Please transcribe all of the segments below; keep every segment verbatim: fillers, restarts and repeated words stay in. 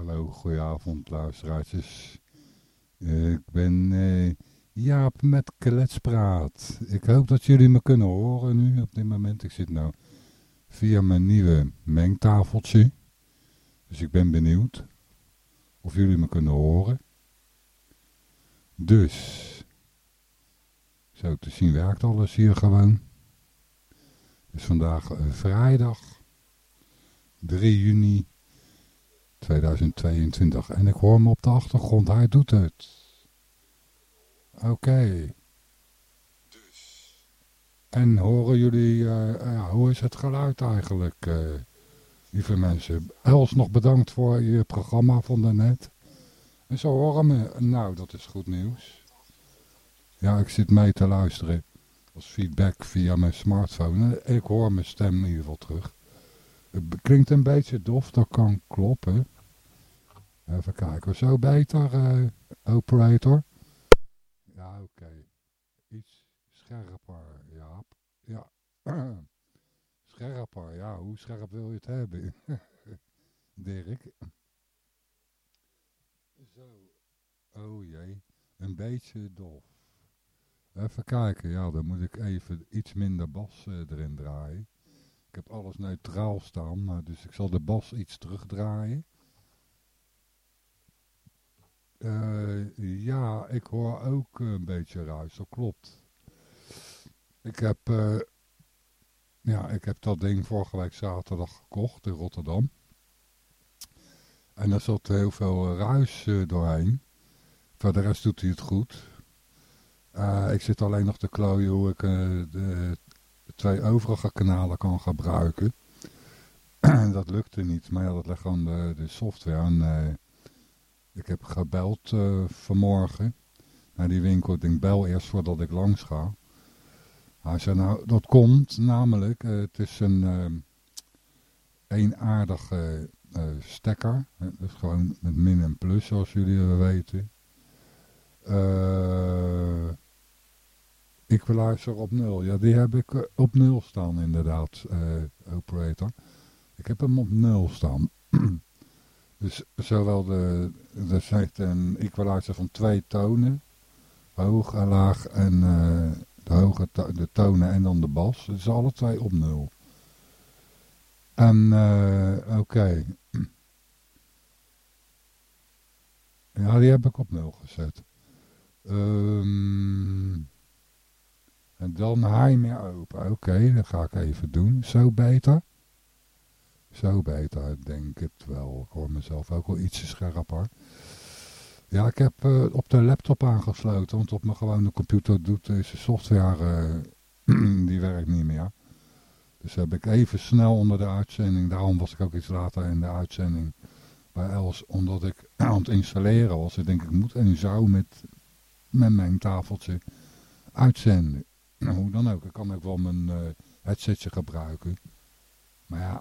Hallo, goedenavond luisteraars. Uh, ik ben uh, Jaap met Kletspraat. Ik hoop dat jullie me kunnen horen nu op dit moment. Ik zit nou via mijn nieuwe mengtafeltje. Dus ik ben benieuwd of jullie me kunnen horen. Dus, zo te zien werkt alles hier gewoon. Het is vandaag uh, vrijdag drie juni tweeduizend tweeëntwintig. En ik hoor hem op de achtergrond. Hij doet het. Oké. Okay. Dus. En horen jullie, uh, ja, hoe is het geluid eigenlijk, uh, lieve mensen? Els, nog bedankt voor je programma van daarnet. En zo horen me. Nou, dat is goed nieuws. Ja, ik zit mee te luisteren als feedback via mijn smartphone. En ik hoor mijn stem in ieder geval terug. Het klinkt een beetje dof, dat kan kloppen. Even kijken, zo beter, uh, operator? Ja, oké. Okay. Iets scherper, Jaap. Ja, scherper, ja, hoe scherp wil je het hebben? Dirk. Zo, oh jee, een beetje dof. Even kijken, ja, dan moet ik even iets minder bas uh, erin draaien. Ik heb alles neutraal staan, maar dus ik zal de bas iets terugdraaien. Uh, ja, ik hoor ook een beetje ruis, dat klopt. Ik heb, uh, ja, ik heb dat ding vorige week zaterdag gekocht in Rotterdam. En er zat heel veel ruis uh, doorheen. Voor de rest doet hij het goed. Uh, ik zit alleen nog te klooien hoe ik uh, de twee overige kanalen kan gebruiken. Dat lukte niet, maar ja, dat ligt aan de, de software. En, uh, ik heb gebeld uh, vanmorgen naar die winkel. Ik denk, bel eerst voordat ik langs ga. Hij zei, nou, dat komt namelijk. Uh, het is een uh, eenaardige uh, stekker. Dus gewoon met min en plus, zoals jullie weten. Uh, equalizer op nul. Ja, die heb ik uh, op nul staan inderdaad, uh, operator. Ik heb hem op nul staan. Dus zowel de, er zit een equalizer van twee tonen, hoog en laag en uh, de hoge to de tonen en dan de bas. Het is alle twee op nul. En uh, oké. Okay. Ja, die heb ik op nul gezet. Um, en dan hij meer open. Oké, okay, dat ga ik even doen. Zo beter. Zo beter, denk ik het wel. Ik hoor mezelf ook wel ietsje scherper. Ja, ik heb uh, op de laptop aangesloten, want op mijn gewone computer doet deze software, uh, die werkt niet meer. Dus heb ik even snel onder de uitzending, daarom was ik ook iets later in de uitzending bij Els, omdat ik aan het installeren was. Ik denk, ik moet en zou met, met mijn tafeltje uitzenden. Nou, hoe dan ook, ik kan ook wel mijn uh, headsetje gebruiken. Maar ja...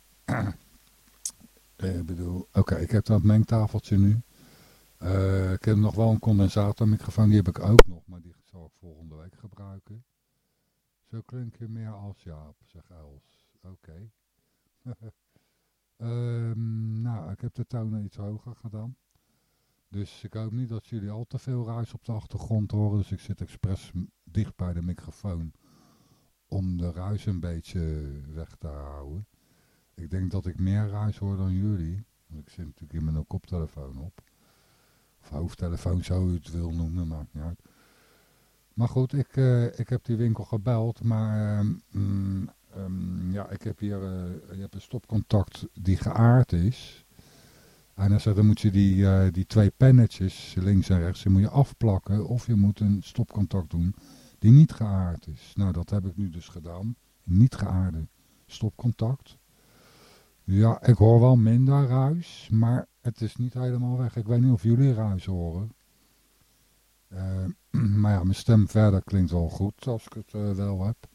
Ik bedoel, oké, okay, ik heb dat mengtafeltje nu. Uh, ik heb nog wel een condensatormicrofoon, die heb ik ook nog, maar die zal ik volgende week gebruiken. Zo klink je meer als Jaap, zegt Els. Oké. Okay. um, nou, ik heb de tonen iets hoger gedaan. Dus ik hoop niet dat jullie al te veel ruis op de achtergrond horen. Dus ik zit expres dicht bij de microfoon om de ruis een beetje weg te houden. Ik denk dat ik meer ruis hoor dan jullie. Want ik zit natuurlijk in mijn koptelefoon op. Of hoofdtelefoon, zo u het wil noemen, maakt niet uit. Maar goed, ik, uh, ik heb die winkel gebeld. Maar um, um, ja, ik heb hier uh, je hebt een stopcontact die geaard is. En dan, dan moet je die, uh, die twee pennetjes, links en rechts, die moet je afplakken. Of je moet een stopcontact doen die niet geaard is. Nou, dat heb ik nu dus gedaan. Niet geaarde stopcontact. Ja, ik hoor wel minder ruis, maar het is niet helemaal weg. Ik weet niet of jullie ruis horen. Uh, maar ja, mijn stem verder klinkt wel goed als ik het uh, wel heb.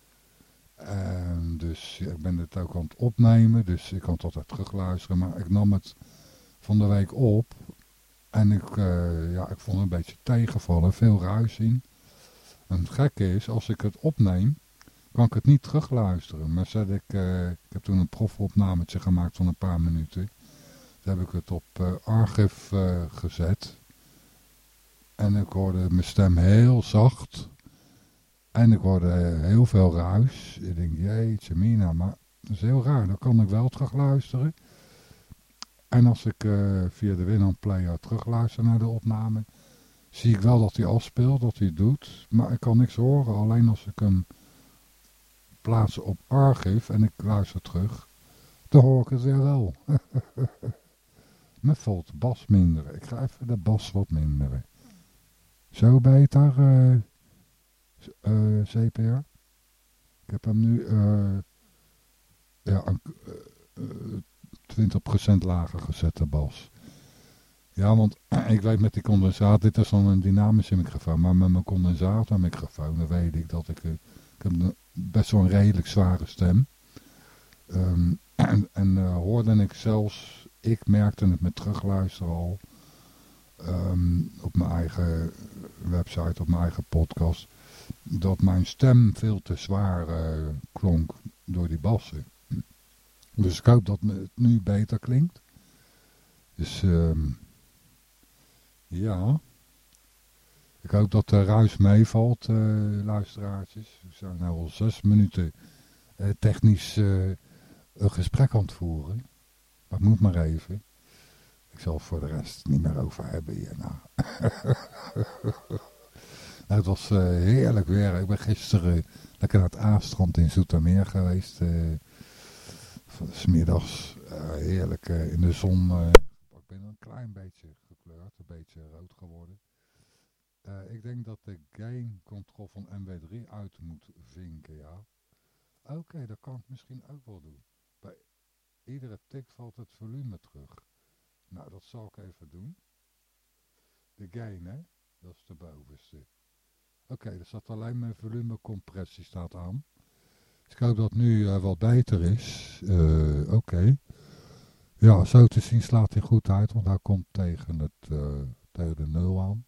Uh, dus ja, ik ben het ook aan het opnemen, dus ik kan het altijd terugluisteren. Maar ik nam het van de week op en ik, uh, ja, ik vond het een beetje tegenvallen, veel ruis in. En het gekke is, als ik het opneem, kan ik het niet terugluisteren. Maar zet ik, uh, ik heb toen een profopnametje gemaakt van een paar minuten. Toen heb ik het op uh, archief uh, gezet. En ik hoorde mijn stem heel zacht. En ik hoorde uh, heel veel ruis. Ik denk, jeetje mina, maar dat is heel raar. Dan kan ik wel terug luisteren. En als ik uh, via de Winamp Player terugluister naar de opname, zie ik wel dat hij afspeelt, dat hij het doet. Maar ik kan niks horen. Alleen als ik hem plaats op archief en ik luister terug, dan hoor ik het weer wel. Me valt de bas minderen. Ik ga even de bas wat minderen. Zo beter, uh, uh, C P R. Ik heb hem nu uh, ja, een, uh, twintig procent lager gezet, de bas. Ja, want ik weet met die condensator, dit is dan een dynamische microfoon, maar met mijn condensatormicrofoon, dan weet ik dat ik, uh, ik heb een, best wel een redelijk zware stem. Um, en en uh, hoorde ik zelfs, ik merkte het met terugluisteren al, um, op mijn eigen website, op mijn eigen podcast, dat mijn stem veel te zwaar uh, klonk door die bassen. Dus ik hoop dat het nu beter klinkt. Dus um, ja, ik hoop dat de ruis meevalt, uh, luisteraartjes. We zijn nu al zes minuten uh, technisch uh, een gesprek aan het voeren. Maar ik moet maar even. Ik zal het voor de rest niet meer over hebben hier. Nou. Nou, het was uh, heerlijk weer. Ik ben gisteren uh, lekker naar het A-strand in Zoetermeer geweest. Uh, 's middags uh, heerlijk uh, in de zon. Uh, ik ben een klein beetje gekleurd, een beetje rood geworden. Uh, ik denk dat de gain control van M W drie uit moet vinken, ja. Oké, okay, dat kan ik misschien ook wel doen. Bij iedere tik valt het volume terug. Nou, dat zal ik even doen. De gain, hè? Dat is de bovenste. Oké, okay, er staat alleen mijn volumecompressie staat aan. Dus ik hoop dat het nu uh, wat beter is. Uh, Oké. Okay. Ja, zo te zien slaat hij goed uit, want hij komt tegen, het, uh, tegen de nul aan.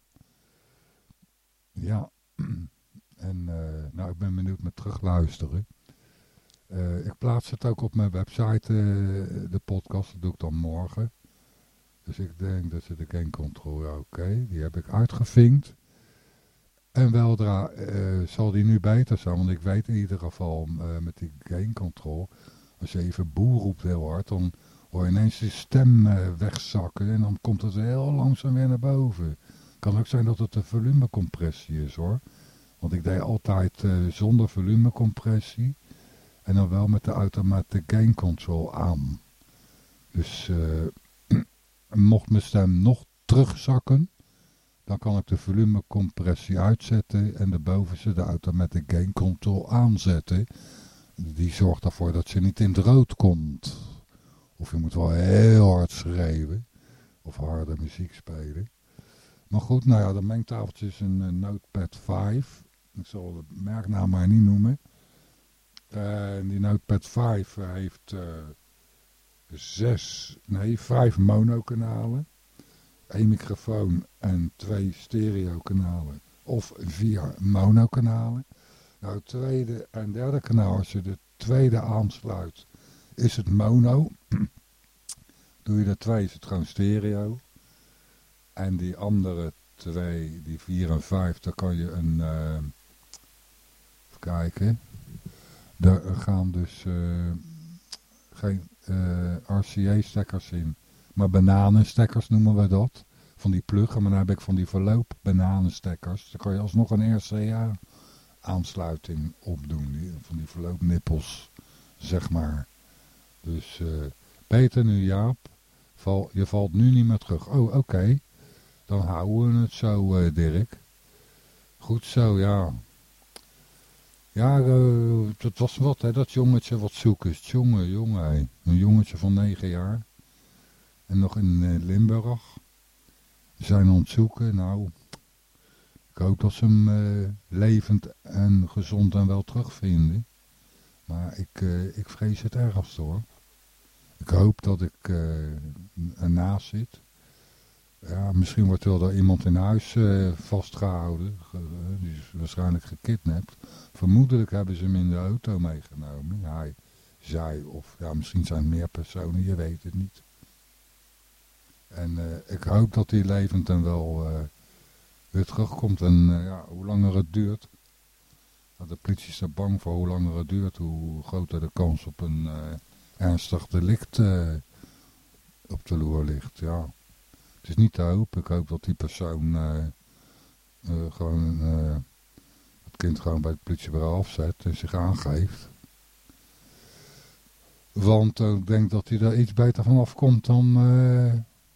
Ja. En uh, nou, ik ben benieuwd met terugluisteren. Uh, ik plaats het ook op mijn website, uh, de podcast. Dat doe ik dan morgen. Dus ik denk dat ze de gain control, ja, oké, okay, die heb ik uitgevinkt. En weldra uh, zal die nu beter zijn, want ik weet in ieder geval uh, met die gain control, als je even boer roept heel hard, dan hoor je ineens je stem uh, wegzakken en dan komt het heel langzaam weer naar boven. Kan ook zijn dat het een volumecompressie is hoor, want ik deed altijd uh, zonder volumecompressie en dan wel met de automatische gain control aan. Dus uh, mocht mijn stem nog terugzakken, dan kan ik de volumecompressie uitzetten en de bovenste, de automatic gain control aanzetten. Die zorgt ervoor dat ze niet in het rood komt. Of je moet wel heel hard schreeuwen. Of harde muziek spelen. Maar goed, nou ja, de mengtafeltje is een, een Notepad vijf. Ik zal de merknaam maar niet noemen. Uh, die Notepad vijf heeft uh, zes, nee, vijf monokanalen. Eén microfoon en twee stereokanalen of vier monokanalen. Nou, het tweede en derde kanaal, als je de tweede aansluit, is het mono. Doe je de twee, is het gewoon stereo. En die andere twee, die vier en vijf, daar kan je een... Uh, even kijken. Daar gaan dus uh, geen uh, R C A-stekkers in. Maar bananenstekkers noemen we dat. Van die pluggen, maar dan heb ik van die verloop bananenstekkers. Dan kan je alsnog een R C A aansluiting opdoen. Die, van die verloopnippels, zeg maar. Dus uh, beter nu Jaap. Val, je valt nu niet meer terug. Oh, oké. Okay. Dan houden we het zo, uh, Dirk. Goed zo, ja. Ja, uh, dat was wat, hè. Dat jongetje wat zoek is. Jongen, jongen, hè. Een jongetje van negen jaar. En nog in uh, Limburg. We zijn aan het zoeken. Nou, ik hoop dat ze hem uh, levend en gezond en wel terugvinden. Maar ik, uh, ik vrees het ergste hoor. Ik hoop dat ik uh, ernaast zit. Ja, misschien wordt wel door iemand in huis uh, vastgehouden. Uh, die is waarschijnlijk gekidnapt. Vermoedelijk hebben ze hem in de auto meegenomen. Hij, zij of ja, misschien zijn het meer personen, je weet het niet. En uh, ik hoop dat hij levend en wel uh, weer terugkomt. En uh, ja, hoe langer het duurt, de politie is er bang voor hoe langer het duurt, hoe groter de kans op een uh, ernstig delict uh, op de loer ligt. Ja. Het is niet te hopen. Ik hoop dat die persoon uh, uh, gewoon uh, het kind gewoon bij het politiebureau afzet en zich aangeeft. Want uh, ik denk dat hij er iets beter van afkomt dan uh,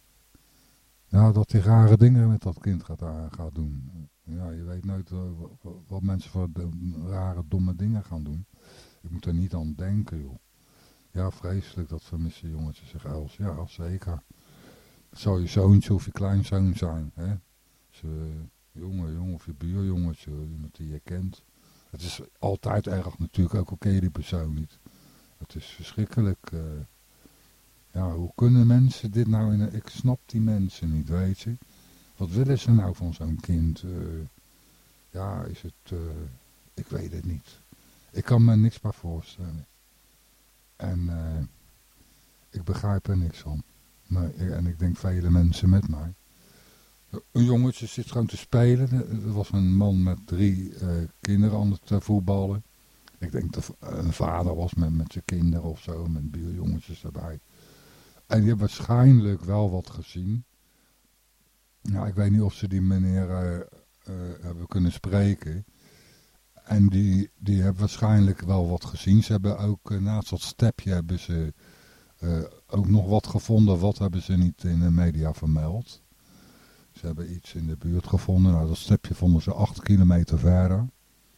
ja, dat hij rare dingen met dat kind gaat, uh, gaat doen. Ja, je weet nooit uh, wat, wat mensen voor de, rare, domme dingen gaan doen. Ik moet er niet aan denken, joh. Ja, vreselijk dat vermiste jongetjes zich els. Ja, zeker. Het zou je zoontje of je kleinzoon zijn, hè. Je jongen, jongen of je buurjongetje, iemand die je kent. Het is altijd erg natuurlijk, ook al ken je die persoon niet. Het is verschrikkelijk. Uh, ja, hoe kunnen mensen dit nou in een... Ik snap die mensen niet, weet je. Wat willen ze nou van zo'n kind? Uh, ja, is het... Uh, ik weet het niet. Ik kan me niks bij voorstellen. En uh, ik begrijp er niks van. Maar, en ik denk vele mensen met mij. Een jongetje zit gewoon te spelen. Er was een man met drie uh, kinderen aan het uh, voetballen. Ik denk dat een vader was met, met zijn kinderen of zo, met buurjongetjes erbij. En die hebben waarschijnlijk wel wat gezien. Nou, ik weet niet of ze die meneer uh, uh, hebben kunnen spreken. En die, die hebben waarschijnlijk wel wat gezien. Ze hebben ook uh, naast dat stepje hebben ze uh, ook nog wat gevonden. Wat hebben ze niet in de media vermeld. Ze hebben iets in de buurt gevonden. Nou, dat stepje vonden ze acht kilometer verder.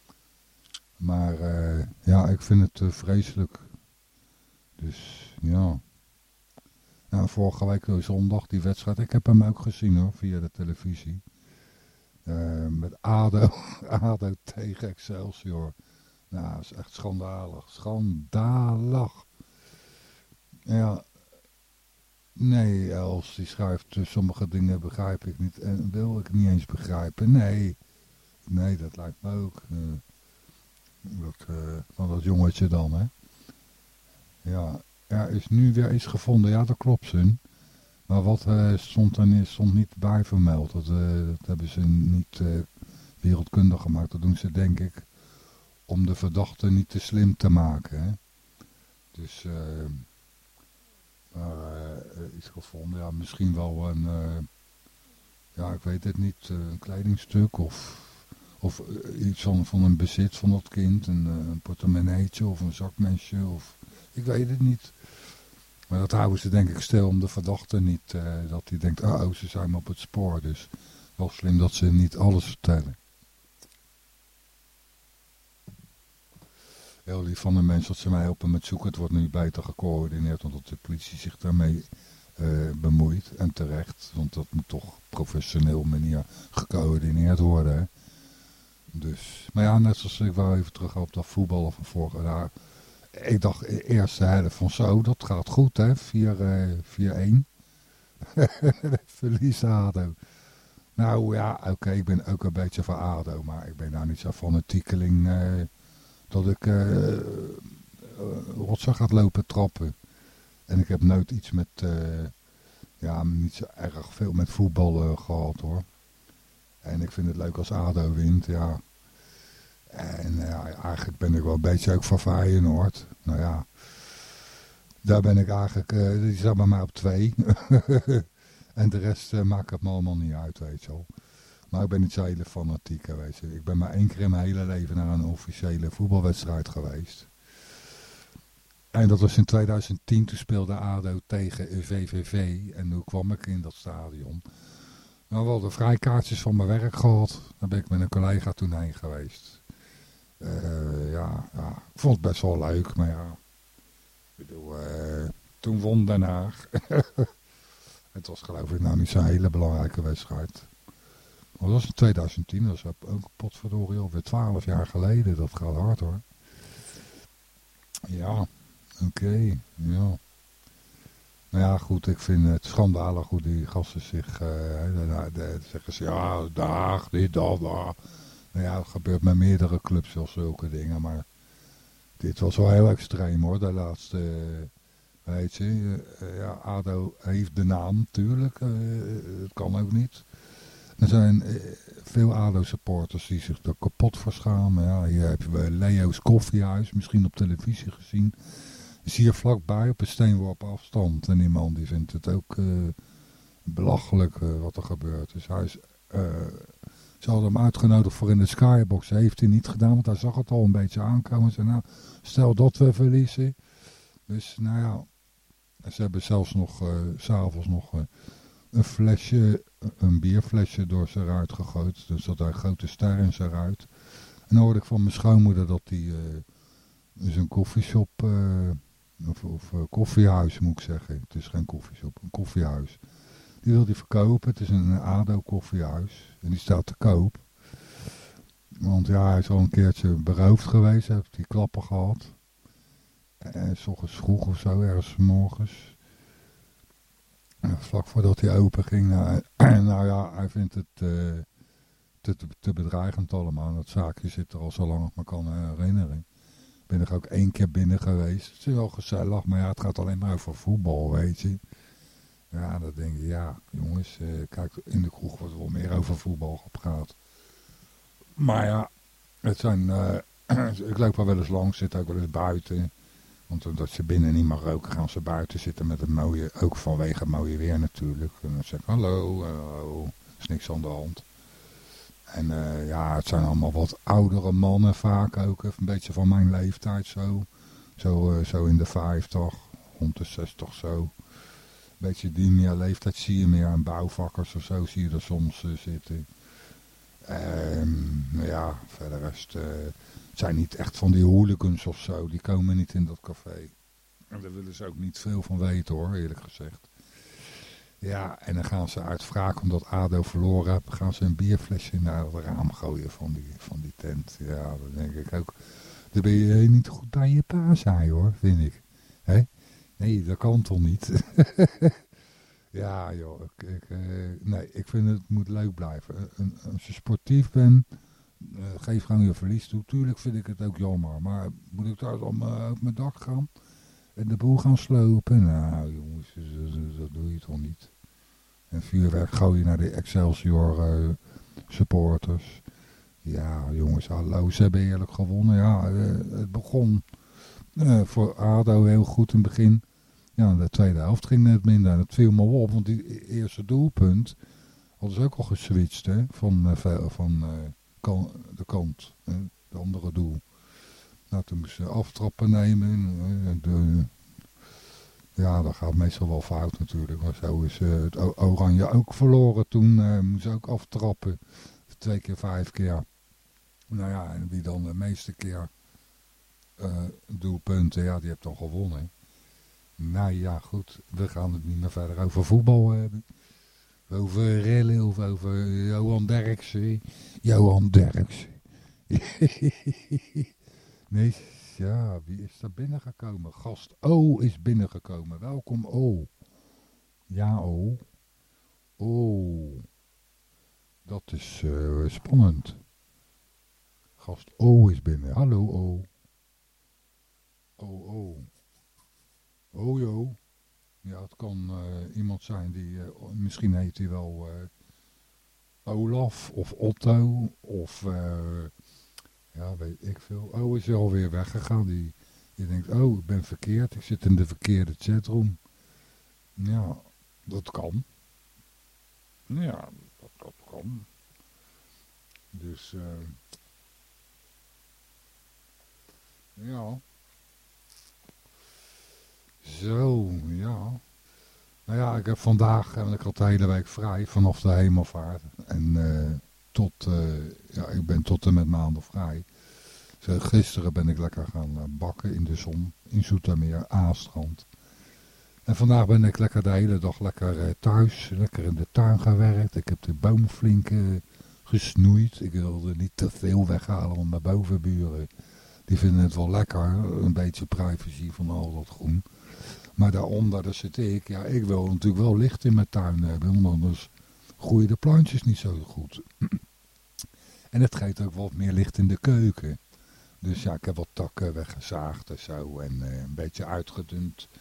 Maar uh, ja, ik vind het uh, vreselijk. Dus ja. Nou, vorige week zondag die wedstrijd. Ik heb hem ook gezien hoor, via de televisie. Uh, met ADO, ADO tegen Excelsior. Nou, dat is echt schandalig. Schandalig. Ja. Nee, Els die schrijft, uh, sommige dingen begrijp ik niet. En wil ik niet eens begrijpen. Nee. Nee, dat lijkt me ook. Uh, dat, uh, van dat jongetje dan, hè. Ja. Er is nu weer iets gevonden. Ja, dat klopt, Sun. Maar wat uh, stond er niet, stond niet bij vermeld. Dat, uh, dat hebben ze niet uh, wereldkundig gemaakt. Dat doen ze, denk ik, om de verdachte niet te slim te maken. Hè? Dus, uh, maar, uh, iets gevonden. Ja, misschien wel een, uh, ja, ik weet het niet, uh, een kledingstuk of, of uh, iets van, van een bezit van dat kind. Een, uh, een portemonneetje of een zakmesje of, ik weet het niet. Maar dat houden ze denk ik stil om de verdachte niet, uh, dat hij denkt, oh, oh, ze zijn op het spoor. Dus wel slim dat ze niet alles vertellen. Heel lief van de mensen dat ze mij helpen met zoeken. Het wordt nu beter gecoördineerd, omdat de politie zich daarmee uh, bemoeit. En terecht, want dat moet toch professioneel manier gecoördineerd worden. Hè? Dus, maar ja, net zoals ik wel even terug op dat voetballen van vorig jaar. Ik dacht de eerste helft van zo, dat gaat goed hè, vier-een. Verlies ADO. Nou ja, oké, okay, ik ben ook een beetje van ADO, maar ik ben nou niet zo fanatiekeling uh, dat ik uh, uh, rotsen gaat lopen trappen. En ik heb nooit iets met, uh, ja, niet zo erg veel met voetbal uh, gehad hoor. En ik vind het leuk als ADO wint, ja. En ja, eigenlijk ben ik wel een beetje ook van Feyenoord. Nou ja, daar ben ik eigenlijk, uh, die staat bij mij op twee. En de rest uh, maakt het me allemaal niet uit, weet je wel. Maar ik ben niet zo hele fanatiek, weet je. Ik ben maar één keer in mijn hele leven naar een officiële voetbalwedstrijd geweest. En dat was in tweeduizend tien, toen speelde ADO tegen V V V. En toen kwam ik in dat stadion. Nou, we hadden vrijkaartjes van mijn werk gehad. Daar ben ik met een collega toen heen geweest. Uh, ja, ja, ik vond het best wel leuk, maar ja, ik bedoel, uh, toen won Den Haag. Het was geloof ik nou niet zo'n hele belangrijke wedstrijd. Maar dat was in tweeduizend tien, dat is ook potverdorie alweer twaalf jaar geleden, dat gaat hard hoor. Ja, oké, okay, ja. Nou ja, goed, ik vind het schandalig hoe die gasten zich, uh, de, de, zeggen ze, ja, dag, dit, dat, dat. Nou ja, het gebeurt met meerdere clubs wel zulke dingen, maar dit was wel heel extreem hoor, de laatste Weet je, uh, ja, ADO heeft de naam natuurlijk, uh, het kan ook niet. Er zijn uh, veel ADO-supporters die zich er kapot voor schamen. Ja, hier heb je bij Leo's Koffiehuis, misschien op televisie gezien. Is hier vlakbij op een steenworp afstand. En die man die vindt het ook uh, belachelijk uh, wat er gebeurt. Dus hij is, uh, ze hadden hem uitgenodigd voor in de Skybox. Dat heeft hij niet gedaan, want hij zag het al een beetje aankomen. Zei, nou, stel dat we verliezen. Dus nou ja, ze hebben zelfs nog, uh, s'avonds nog uh, een flesje, een bierflesje door zijn ruit gegooid. Dus dat hij een grote ster in zijn ruit. En dan hoorde ik van mijn schoonmoeder dat hij uh, dus een koffieshop, uh, of, of uh, koffiehuis moet ik zeggen. Het is geen koffieshop, een koffiehuis. Die wil hij verkopen. Het is een ADO koffiehuis. En die staat te koop. Want ja, hij is al een keertje beroofd geweest. Hij heeft die klappen gehad. En s ochtends vroeg of zo, ergens 's morgens. En vlak voordat hij open ging. Nou, nou ja, hij vindt het uh, te, te, te bedreigend allemaal. Dat zaakje zit er al zo lang ik me kan herinneren. Ben er ook één keer binnen geweest. Het is wel gezellig, maar ja, het gaat alleen maar over voetbal, weet je. Ja, dan denk je, ja, jongens, uh, kijk, in de kroeg wordt wel meer over voetbal gepraat. Maar ja, het zijn, uh, ik loop er wel eens langs, zit ook wel eens buiten. Want omdat ze binnen niet mag roken, gaan ze buiten zitten met het mooie, ook vanwege het mooie weer natuurlijk. En dan zeg ik, hallo, hallo, er is niks aan de hand. En uh, ja, het zijn allemaal wat oudere mannen vaak ook, een beetje van mijn leeftijd zo. Zo, uh, zo in de vijftig, rond de zestig zo. Beetje die meer leeftijd zie je meer aan bouwvakkers of zo, zie je er soms uh, zitten. Um, nou ja, verder rest, uh, het zijn niet echt van die hooligans of zo, die komen niet in dat café. En daar willen ze ook niet veel van weten hoor, eerlijk gezegd. Ja, en dan gaan ze uit wraak omdat ADO verloren heeft, gaan ze een bierflesje naar het raam gooien van die, van die tent. Ja, dan denk ik ook, dan ben je niet goed bij je pa saai hoor, vind ik. Hè? Nee, dat kan toch niet? Ja joh, ik, ik, uh, nee, ik vind het moet leuk blijven. En, als je sportief bent, uh, geef gewoon je verlies toe. Tuurlijk vind ik het ook jammer, maar moet ik daar dan uh, op mijn dak gaan en de boel gaan slopen? Nou jongens, dat, dat, dat doe je toch niet. En vuurwerk gooi je naar de Excelsior uh, supporters. Ja jongens, hallo, ze hebben eerlijk gewonnen. Ja, uh, het begon uh, voor ADO heel goed in het begin. Ja, de tweede helft ging net minder. Dat viel me op, want die eerste doelpunt hadden ze ook al geswitcht, hè, van, uh, van uh, kan, de kant, uh, de andere doel. Nou, toen moesten ze aftrappen nemen. Uh, de, ja, dat gaat meestal wel fout natuurlijk. Maar zo is uh, het Oranje ook verloren toen. Uh, moesten ze ook aftrappen. Twee keer, vijf keer. Nou ja, en wie dan de meeste keer uh, doelpunten, ja, die heeft dan gewonnen. Nou ja, goed. We gaan het niet meer verder over voetbal hebben. Over rellen of over Johan Derksen. Johan Derksen. Nee, ja, wie is er binnengekomen? Gast O is binnengekomen. Welkom O. Ja O. O. Dat is uh, spannend. Gast O is binnen. Hallo O. O O. Oh joh. Ja, het kan uh, iemand zijn die, uh, misschien heet hij wel uh, Olaf of Otto of, uh, ja, weet ik veel. Oh, is alweer weggegaan. Die, die denkt, oh, ik ben verkeerd. Ik zit in de verkeerde chatroom. Ja, dat kan. Ja, dat, dat kan. Dus, uh, ja... Zo, ja. Nou ja, ik heb vandaag en ik had de hele week vrij vanaf de hemelvaart. En uh, tot, uh, ja, ik ben tot en met maandag vrij. Dus gisteren ben ik lekker gaan uh, bakken in de zon, in Zoetermeer, Aastrand. En vandaag ben ik lekker de hele dag lekker uh, thuis, lekker in de tuin gewerkt. Ik heb de boom flink uh, gesnoeid. Ik wilde niet te veel weghalen, want mijn bovenburen, die vinden het wel lekker. Een beetje privacy van al dat groen. Maar daaronder, daar zit ik. Ja, ik wil natuurlijk wel licht in mijn tuin hebben. Want anders groeien de plantjes niet zo goed. En het geeft ook wat meer licht in de keuken. Dus ja, ik heb wat takken weggezaagd en zo. En uh, een beetje uitgedund.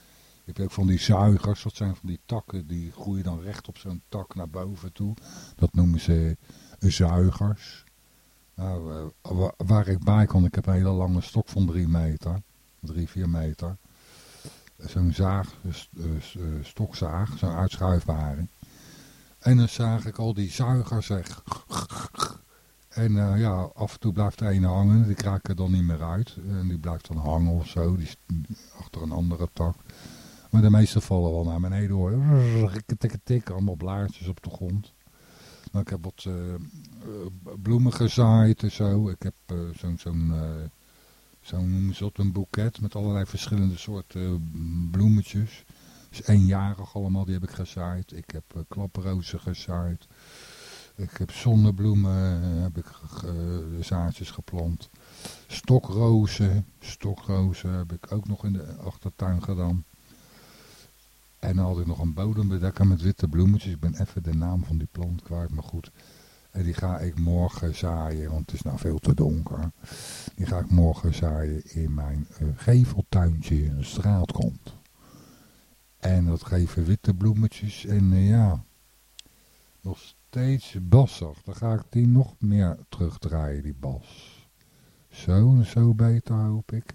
Je hebt ook van die zuigers, dat zijn van die takken, die groeien dan recht op zo'n tak naar boven toe. Dat noemen ze zuigers. Nou, uh, waar ik bij kon, ik heb een hele lange stok van drie meter, drie, vier meter. Zo'n zaag, uh, uh, stokzaag, zo'n uitschuifbare. En dan zaag ik al die zuigers weg. En uh, ja, af en toe blijft er een hangen, die kraakt er dan niet meer uit. En die blijft dan hangen of zo, die achter een andere tak. Maar de meeste vallen wel naar beneden hoor. Tik, tik, tik, allemaal blaartjes op de grond. Nou, ik heb wat uh, bloemen gezaaid en zo. Ik heb uh, zo'n, zo'n, uh, zo'n noemen ze dat, een boeket met allerlei verschillende soorten bloemetjes. Dus eenjarig allemaal, die heb ik gezaaid. Ik heb uh, klaprozen gezaaid. Ik heb zonnebloemen, uh, heb ik uh, zaadjes geplant. Stokrozen, stokrozen heb ik ook nog in de achtertuin gedaan. En dan had ik nog een bodembedekker met witte bloemetjes. Ik ben even de naam van die plant kwijt, maar goed. En die ga ik morgen zaaien, want het is nou veel te donker. Die ga ik morgen zaaien in mijn uh, geveltuintje in de straatkant. En dat geven witte bloemetjes. En uh, ja, nog steeds bassig. Dan ga ik die nog meer terugdraaien, die bas. Zo, zo beter hoop ik.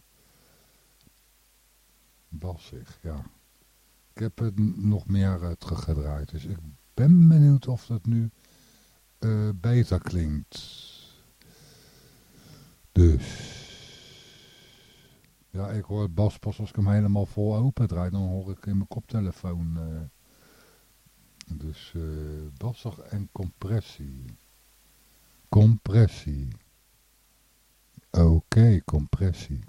Bassig, ja. Ik heb het nog meer uh, teruggedraaid. Dus ik ben benieuwd of dat nu uh, beter klinkt. Dus. Ja, ik hoor het bas pas als ik hem helemaal vol open draai. Dan hoor ik in mijn koptelefoon. Uh, dus uh, bassig en compressie. Compressie. Oké, okay, compressie.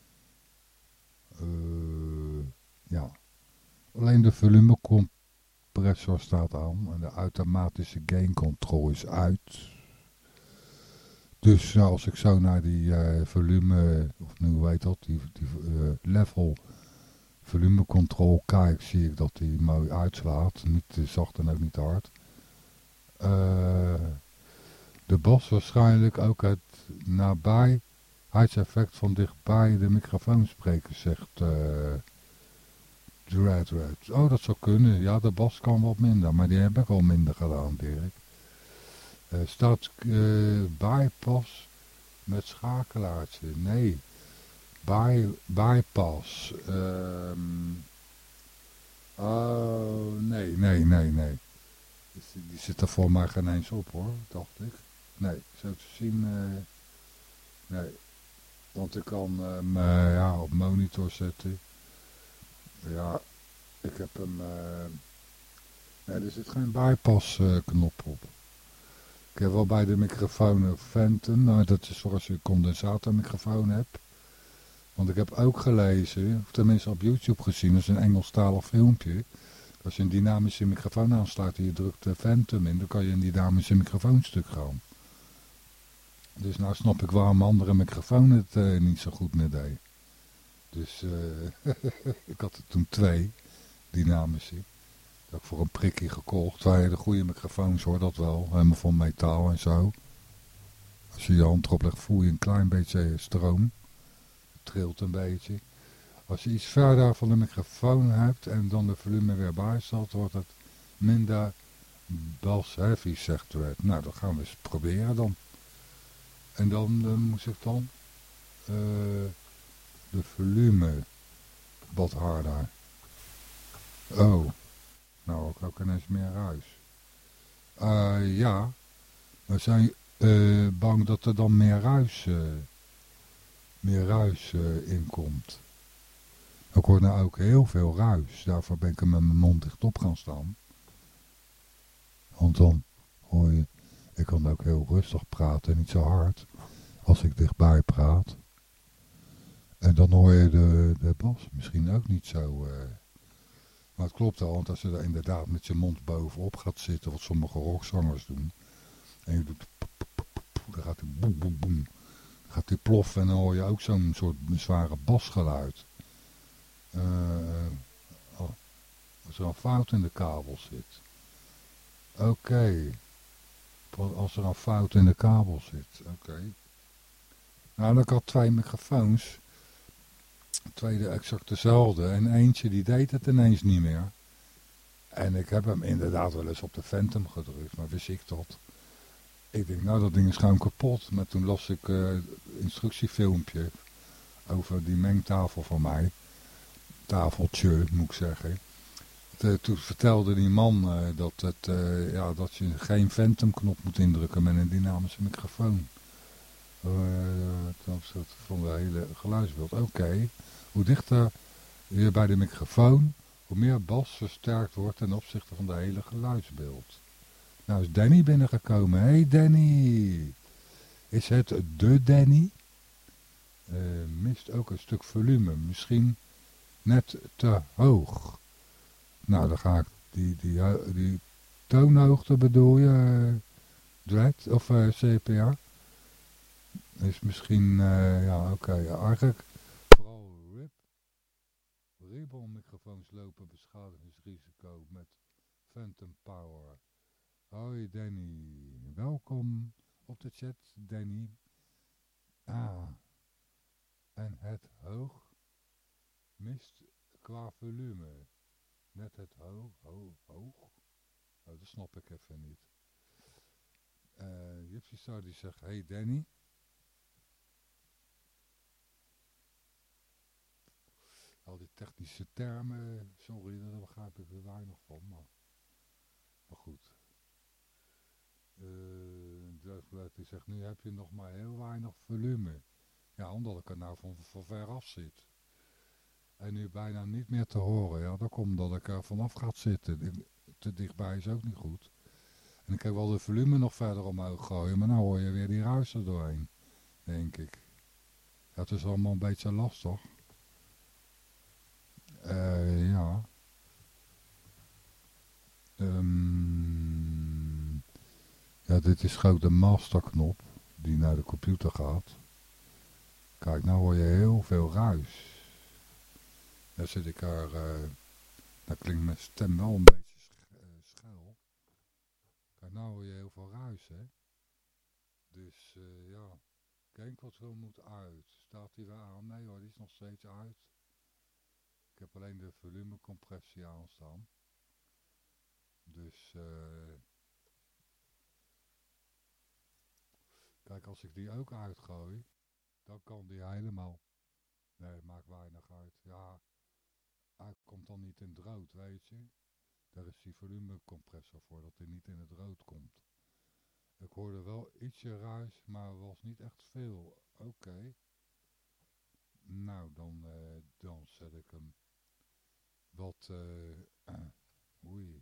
Uh, ja. Alleen de volumecompressor staat aan en de automatische gain control is uit. Dus nou, als ik zo naar die uh, volume, of nu hoe heet dat, die, die uh, level volumecontrol kijk, zie ik dat die mooi uitslaat. Niet te zacht en ook niet te hard. Uh, de bas waarschijnlijk ook het nabijheidseffect van dichtbij de microfoonspreker, zegt uh, Dread Red. Oh, dat zou kunnen. Ja, de bas kan wat minder, maar die heb ik al minder gedaan, Dirk. Uh, staat uh, bypass met schakelaartje. Nee. By, bypass. Um, oh, nee, nee, nee, nee. Die, die zit er voor mij geen eens op hoor, dacht ik. Nee, zo te zien, uh, nee. Want ik kan hem uh, ja, op monitor zetten. Ja, ik heb hem... Uh, nee, er zit geen bypass uh, knop op. Ik heb wel bij de microfoon een Phantom. Nou, dat is zoals je een condensatormicrofoon hebt. Want ik heb ook gelezen, of tenminste op YouTube gezien, dat is een Engelstalig filmpje. Als je een dynamische microfoon aansluit en je drukt de Phantom in, dan kan je een dynamische microfoonstuk gaan. Dus nou snap ik waarom andere microfoon het uh, niet zo goed meer deed. Dus uh, ik had er toen twee dynamische. Dat heb ik voor een prikje gekocht. Twee hele goede microfoons hoor, dat wel. Helemaal van metaal en zo. Als je je hand erop legt voel je een klein beetje stroom. Het trilt een beetje. Als je iets verder van de microfoon hebt en dan de volume weer bijstelt, wordt het minder bass heavy, zegt Red. Nou, dat gaan we eens proberen dan. En dan uh, moest ik dan uh, de volume wat harder. Oh, nou ook, ook ineens meer ruis. Uh, ja, we zijn uh, bang dat er dan meer ruis, uh, meer ruis uh, in komt. Ik hoor nou ook heel veel ruis. Daarvoor ben ik er met mijn mond dicht op gaan staan. Want dan hoor je, ik kan ook heel rustig praten en niet zo hard als ik dichtbij praat. En dan hoor je de, de bas misschien ook niet zo. Uh, maar het klopt wel, want als je er inderdaad met je mond bovenop gaat zitten, wat sommige rockzangers doen. En je doet, dan gaat hij boem boem boem. Dan gaat hij ploffen en dan hoor je ook zo'n soort zware basgeluid. Uh, oh, als er een fout in de kabel zit. Oké. Okay. Als er een fout in de kabel zit. Oké. Okay. Nou, dan had ik al twee microfoons. Tweede exact dezelfde. En eentje die deed het ineens niet meer. En ik heb hem inderdaad wel eens op de Phantom gedrukt, maar wist ik dat. Ik denk, nou dat ding is gewoon kapot. Maar toen las ik uh, een instructiefilmpje over die mengtafel van mij. Tafeltje, moet ik zeggen. De, toen vertelde die man uh, dat, het, uh, ja, dat je geen Phantom knop moet indrukken met een dynamische microfoon. Uh, ten opzichte van de hele geluidsbeeld. Oké, okay. Hoe dichter je bij de microfoon, hoe meer bas versterkt wordt ten opzichte van de hele geluidsbeeld. Nou is Danny binnengekomen. Hey Danny! Is het de Danny? Uh, mist ook een stuk volume. Misschien net te hoog. Nou, dan ga ik die, die, die toonhoogte bedoel je, uh, Dread of uh, C P A? Is misschien, uh, ja oké, okay, ja, eigenlijk vooral R I P. Ribbon microfoons lopen beschadigingsrisico met Phantom Power. Hoi Danny, welkom op de chat Danny. Ah, en het hoog mist qua volume. Net het hoog, hoog, hoog. Oh, dat snap ik even niet. Uh, Gypsy Star die zegt, hey Danny. Al die technische termen, sorry, daar begrijp ik er weinig van, maar, maar goed. Uh, die zegt, nu heb je nog maar heel weinig volume. Ja, omdat ik er nou van, van ver af zit. En nu bijna niet meer te horen. Ja, dat komt omdat ik er vanaf ga zitten. Te dichtbij is ook niet goed. En ik heb wel de volume nog verder omhoog gooien, maar nou hoor je weer die ruis er doorheen, denk ik. Ja, het is allemaal een beetje lastig. Uh, ja. Um, ja, dit is gewoon de masterknop die naar de computer gaat. Kijk, nou hoor je heel veel ruis. Daar zit ik er, uh, daar klinkt mijn stem wel een beetje sch uh, schel. Kijk, nou hoor je heel veel ruis, hè. Dus, uh, ja. Gaincontrol moet uit. Staat die weer aan? Nee hoor, die is nog steeds uit. Ik heb alleen de volumecompressie aanstaan. Dus, uh, kijk, als ik die ook uitgooi, dan kan die helemaal... Nee, maakt weinig uit. Ja, hij komt dan niet in het rood, weet je. Daar is die volumecompressor voor, dat hij niet in het rood komt. Ik hoorde wel ietsje ruis, maar het was niet echt veel. Oké. Okay. Nou, dan, uh, dan zet ik hem wat... Uh, uh, oei.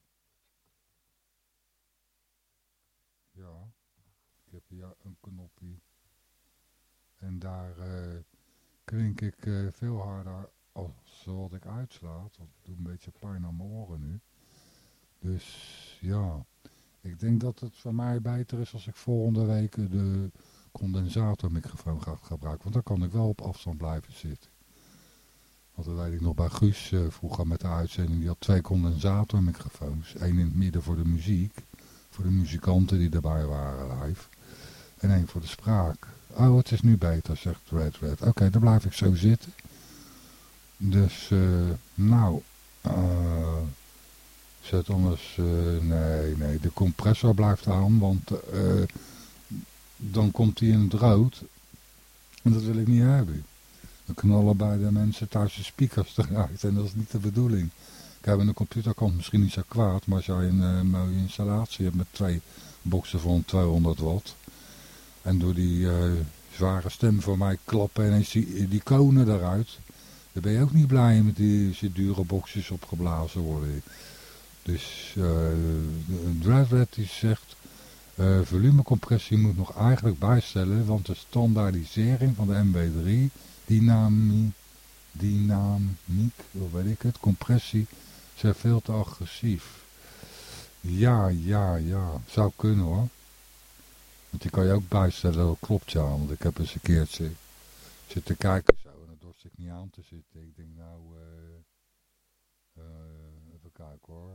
Ja, ik heb hier een knopje. En daar uh, klink ik uh, veel harder als wat ik uitslaat. Want ik doe een beetje pijn aan mijn oren nu. Dus ja, ik denk dat het voor mij beter is als ik volgende week de condensatormicrofoon ga gebruiken. Want dan kan ik wel op afstand blijven zitten. Want dat weet ik nog bij Guus uh, vroeger met de uitzending. Die had twee condensatormicrofoons. Eén in het midden voor de muziek. Voor de muzikanten die erbij waren live. En één voor de spraak. Oh, het is nu beter, zegt Red Red. Oké, okay, dan blijf ik zo zitten. Dus, uh, nou... Uh, zet anders... Uh, nee, nee, de compressor blijft aan. Want uh, dan komt hij in het rood. En dat wil ik niet hebben. Dan knallen bij de mensen thuis de speakers eruit. En dat is niet de bedoeling. Kijk, aan de computer kan het misschien niet zo kwaad. Maar als jij een uh, mooie installatie hebt met twee boxen van tweehonderd watt. En door die uh, zware stem van mij klappen ineens die, die konen eruit. Dan ben je ook niet blij met die, die dure boxjes opgeblazen worden. Dus uh, Drive die zegt... Uh, volumecompressie moet nog eigenlijk bijstellen. Want de standaardisering van de M W drie... Dynamiek, dynamiek, hoe weet ik het, compressie, zijn veel te agressief. Ja, ja, ja, zou kunnen hoor. Want die kan je ook bijstellen, dat klopt ja, want ik heb eens een keertje zitten kijken zo en dan dorst ik niet aan te zitten. Ik denk nou, uh, uh, even kijken hoor.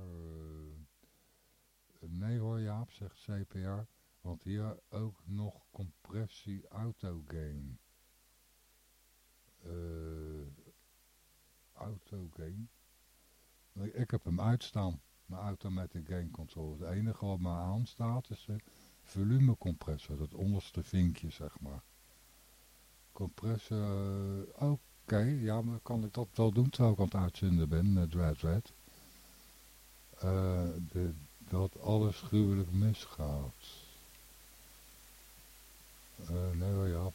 Uh, nee hoor Jaap, zegt C P R, want hier ook nog compressie auto gain. Uh, auto gain. Nee, ik heb hem uitstaan. Mijn automatic gain control. Het enige wat me aanstaat is de volumecompressor. Dat onderste vinkje, zeg maar. Compressor, uh, oké. Okay, ja, maar kan ik dat wel doen terwijl ik aan het uitzenden ben, uh, Dread Red. Uh, de, dat alles gruwelijk misgaat. Uh, nee hoor, ja.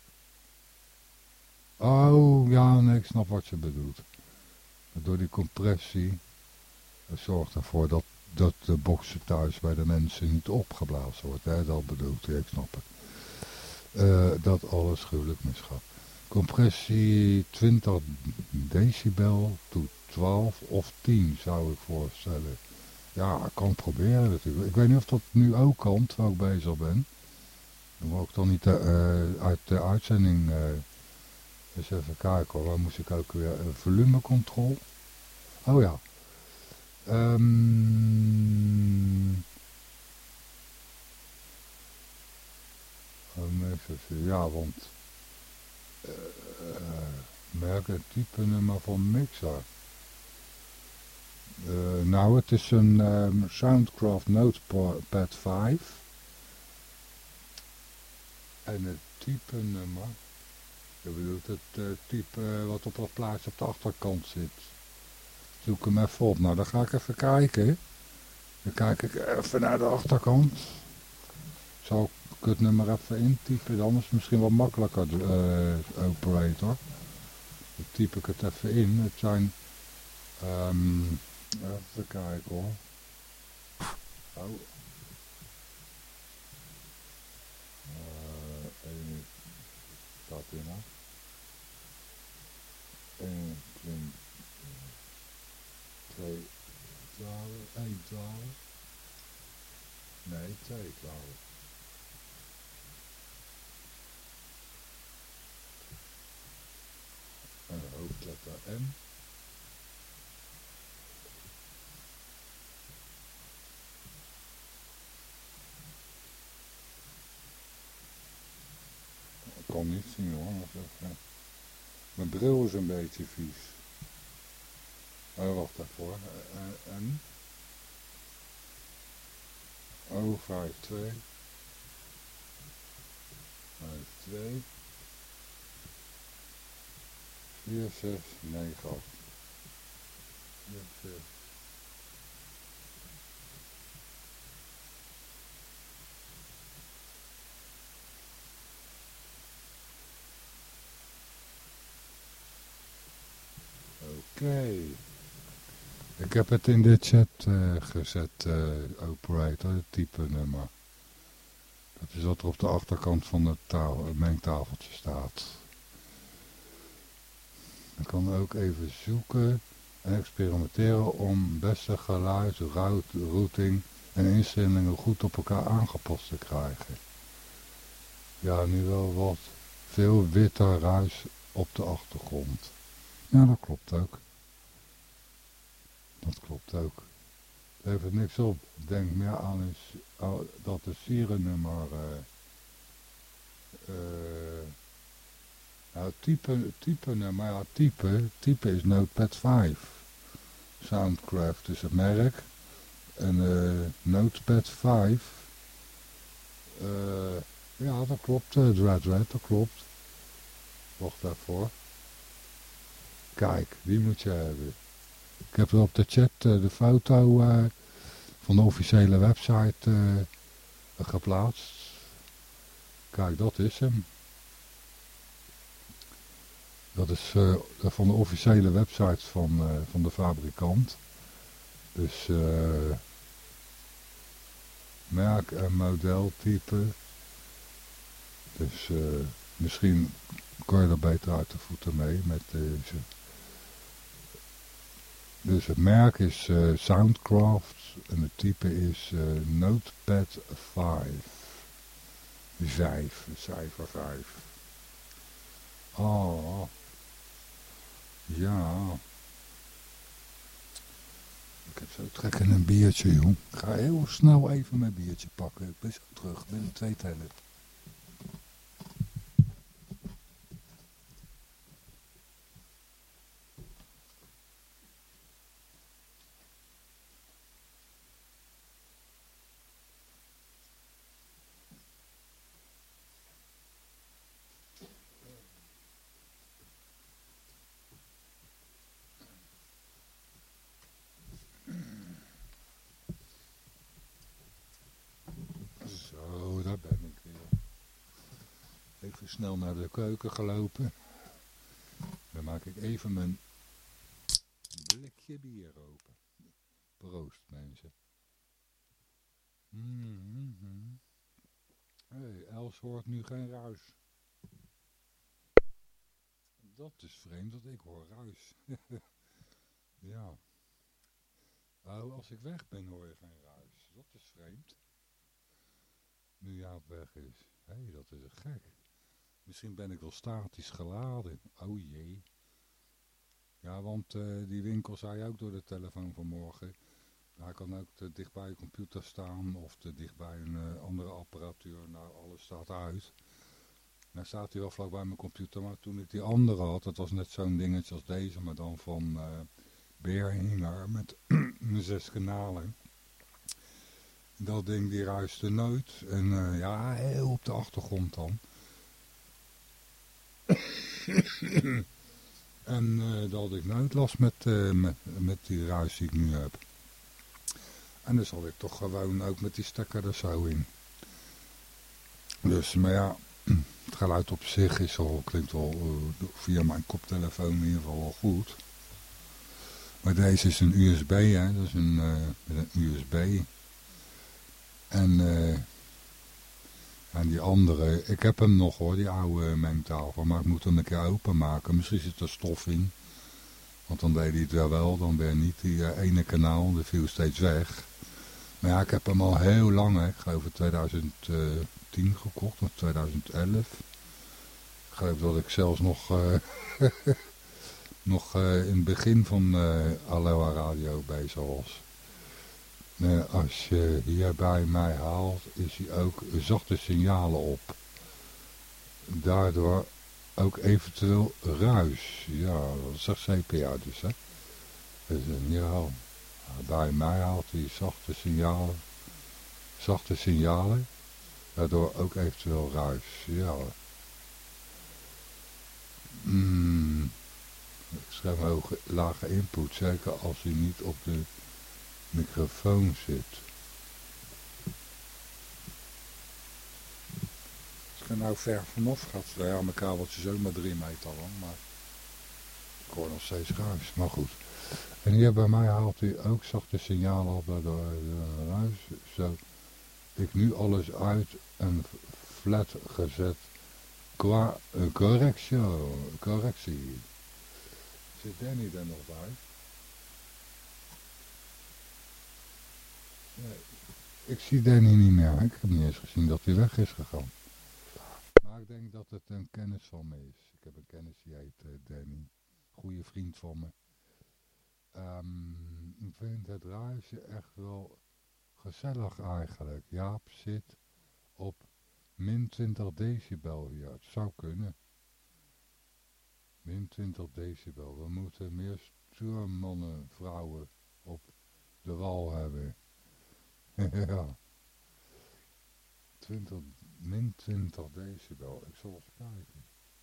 Oh, ja, nee, ik snap wat je bedoelt. Door die compressie uh, zorgt ervoor dat, dat de boksen thuis bij de mensen niet opgeblazen wordt. Hè? Dat bedoelt hij, ik snap het. Uh, dat alles gruwelijk misgaat. Compressie twintig decibel tot twaalf of tien zou ik voorstellen. Ja, ik kan het proberen natuurlijk. Ik weet niet of dat nu ook kan, terwijl ik bezig ben. Dan moet ik dan niet uh, uit de uitzending uh, eens even kijken hoor. Waar moest ik ook weer? Uh, volumecontrole. Oh ja. Um, ja, want uh, merk het type nummer van mixer. Uh, nou, het is een um, Soundcraft Notepad vijf. En het type nummer, je bedoelt het uh, type uh, wat op dat plaatje op de achterkant zit. Zoek hem even op. Nou, dan ga ik even kijken. Dan kijk ik even naar de achterkant. Zal ik het nummer even intypen, dan is het misschien wat makkelijker, uh, operator. Dan typ ik het even in. Het zijn, um, even kijken hoor. Oh. Uh, één, staat in hè. één, twee, twaalf, één, twaalf. Nee, twee, twaalf. En de hoofdletter M. Ik kan niet zien hoor. Even. Mijn bril is een beetje vies. Oh, wacht even hoor. En O vijf twee. vijf twee. vier zes negen acht. vier zes. Oké. Okay. Ik heb het in de chat uh, gezet, uh, operator, het type nummer. Dat is wat er op de achterkant van het, tafel, het mengtafeltje staat. Ik kan ook even zoeken en experimenteren om beste geluid, routing en instellingen goed op elkaar aangepast te krijgen. Ja, nu wel wat veel witte ruis op de achtergrond. Ja, dat klopt ook. Dat klopt ook. Levert niks op. Denk meer aan is, uh, dat de serienummer uh, uh, nou, type, type nummer, ja, type, type is Notepad vijf. Soundcraft is het merk. En uh, Notepad vijf. Uh, ja, dat klopt. Uh, Dread Red, dat klopt. Wacht daarvoor. Kijk, die moet je hebben. Ik heb er op de chat uh, de foto uh, van de officiële website uh, geplaatst. Kijk, dat is hem. Dat is uh, van de officiële website van, uh, van de fabrikant. Dus uh, merk en modeltype. Dus uh, misschien kan je er beter uit de voeten mee met deze. Dus het merk is uh, Soundcraft en het type is uh, Notepad vijf. vijf, cijfer vijf. Oh, ja. Ik heb zo trek in een biertje, joh. Ik ga heel snel even mijn biertje pakken. Ik ben zo terug, binnen twee tellen. Even snel naar de keuken gelopen. Dan maak ik even mijn blikje bier open. Proost mensen. Mm-hmm. Hey, Els hoort nu geen ruis. Dat is vreemd, dat ik hoor ruis. Ja. Nou, als ik weg ben hoor je geen ruis. Dat is vreemd. Nu Jaap weg is. Hé, hey, dat is gek. Misschien ben ik wel statisch geladen. Oh jee. Ja, want uh, die winkel zei ook door de telefoon vanmorgen. Hij kan ook te dicht bij je computer staan of te dicht bij een uh, andere apparatuur. Nou, alles staat uit. Nou staat hij wel vlak bij mijn computer, maar toen ik die andere had, dat was net zo'n dingetje als deze, maar dan van uh, Beerhinger met zes kanalen. Dat ding die ruiste nooit. En uh, ja, heel op de achtergrond dan. En uh, dat had ik nooit last met, uh, met, met die ruis die ik nu heb. En dus had ik toch gewoon ook met die stekker er zo in. Dus, maar ja, het geluid op zich is al, klinkt wel uh, via mijn koptelefoon in ieder geval wel goed. Maar deze is een U S B, hè. Dat is een, uh, met een U S B. En, uh, en die andere, ik heb hem nog hoor, die oude mengtafel. Maar ik moet hem een keer openmaken. Misschien zit er stof in. Want dan deed hij het wel wel, dan weer niet. Die uh, ene kanaal, die viel steeds weg. Maar ja, ik heb hem al heel lang, hè. Ik geloof in twintig tien gekocht, of twintig elf. Ik geloof dat ik zelfs nog, uh, nog uh, in het begin van uh, Aloha Radio bezig was. Uh, als je hier bij mij haalt, is hij ook zachte signalen op. Daardoor ook eventueel ruis. Ja, dat zegt C P A dus, hè. Dus in ieder geval, bij mij haalt hij zachte signalen. Zachte signalen. Daardoor ook eventueel ruis. Ja. Mm. Ik schrijf een hoge, lage input. Zeker als hij niet op de microfoon zit. Als ik er nou ver vanaf gaat, ja, mijn kabeltje is ook maar drie meter lang, maar ik hoor nog steeds ruis. Maar goed. En hier bij mij haalt hij ook zachte signalen op, daardoor uh, ruis. Zo ik nu alles uit en flat gezet qua uh, correctie. correctie. Zit Danny er nog bij? Nee. Ik zie Danny niet meer. Ik heb niet eens gezien dat hij weg is gegaan. Maar ik denk dat het een kennis van me is. Ik heb een kennis die heet uh, Danny. Goeie vriend van me. Um, ik vind het ruisje echt wel gezellig eigenlijk. Jaap zit op min twintig decibel hier. Het zou kunnen. min twintig decibel. We moeten meer stuurmannen, vrouwen op de wal hebben. Ja. twintig, min twintig decibel. Ik zal eens kijken.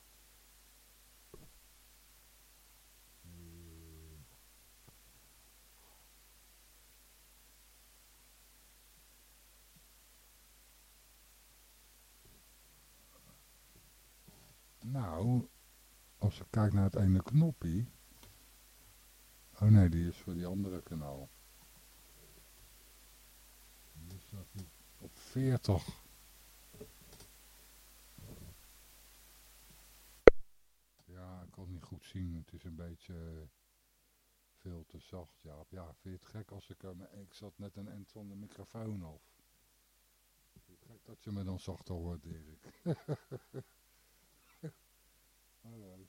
Nou, als ik kijk naar het ene knoppie. Oh nee, die is voor die andere kanaal. Die staat hier op veertig. Ja, ik kan het niet goed zien. Het is een beetje veel te zacht. Ja, ja vind je het gek als ik... Uh, ik zat net een eind van de microfoon af. Vind je het gek dat je me dan zachter hoort, Dirk? Hallo.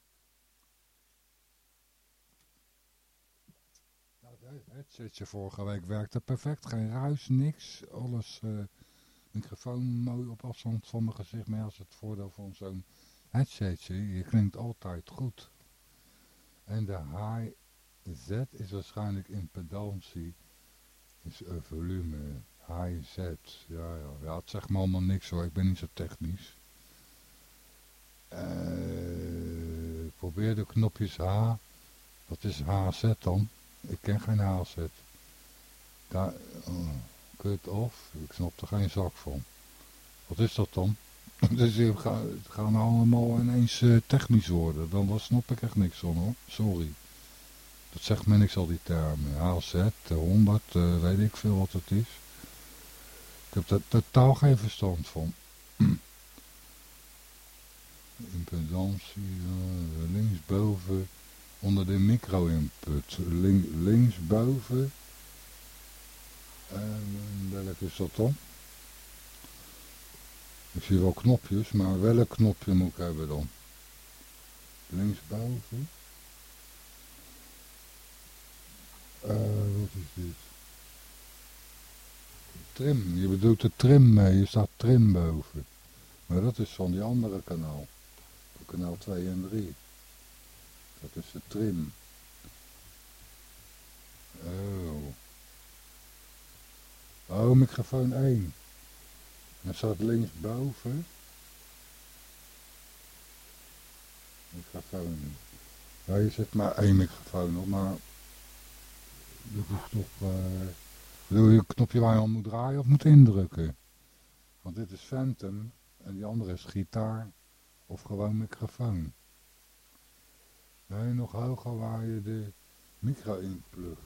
Nou, het headsetje vorige week werkte perfect. Geen ruis, niks. Alles, uh, microfoon mooi op afstand van mijn gezicht. Maar ja, dat is het voordeel van zo'n headsetje. Je klinkt altijd goed. En de high Z is waarschijnlijk impedantie. Is uh, volume. High Z. Ja, ja. Ja, het zegt me allemaal niks hoor. Ik ben niet zo technisch. Uh, ik probeer de knopjes H. Wat is H Z dan? Ik ken geen H Z. Daar, oh, cut off. Ik snap er geen zak van. Wat is dat dan? Dus die gaan, het gaan allemaal ineens uh, technisch worden. Dan, dan snap ik echt niks van hoor. Sorry. Dat zegt me niks al die termen. H Z, honderd, uh, weet ik veel wat het is. Ik heb er totaal geen verstand van. Impedantie, uh, linksboven, onder de micro-input. Link, linksboven. En welke is dat dan? Ik zie wel knopjes, maar welk knopje moet ik hebben dan? Linksboven. Uh, wat is dit? Trim, je bedoelt de trim mee, je staat trim boven. Maar dat is van die andere kanaal. Kanaal twee en drie. Dat is de trim. Oh. Oh, microfoon één. Dan staat linksboven. Microfoon. Ja, je zet maar één microfoon op, maar... Dat is toch... Uh... Bedoel je een knopje waar je al moet draaien of moet indrukken? Want dit is Phantom en die andere is gitaar of gewoon microfoon. Nee, nog hoger waar je de micro in plugt.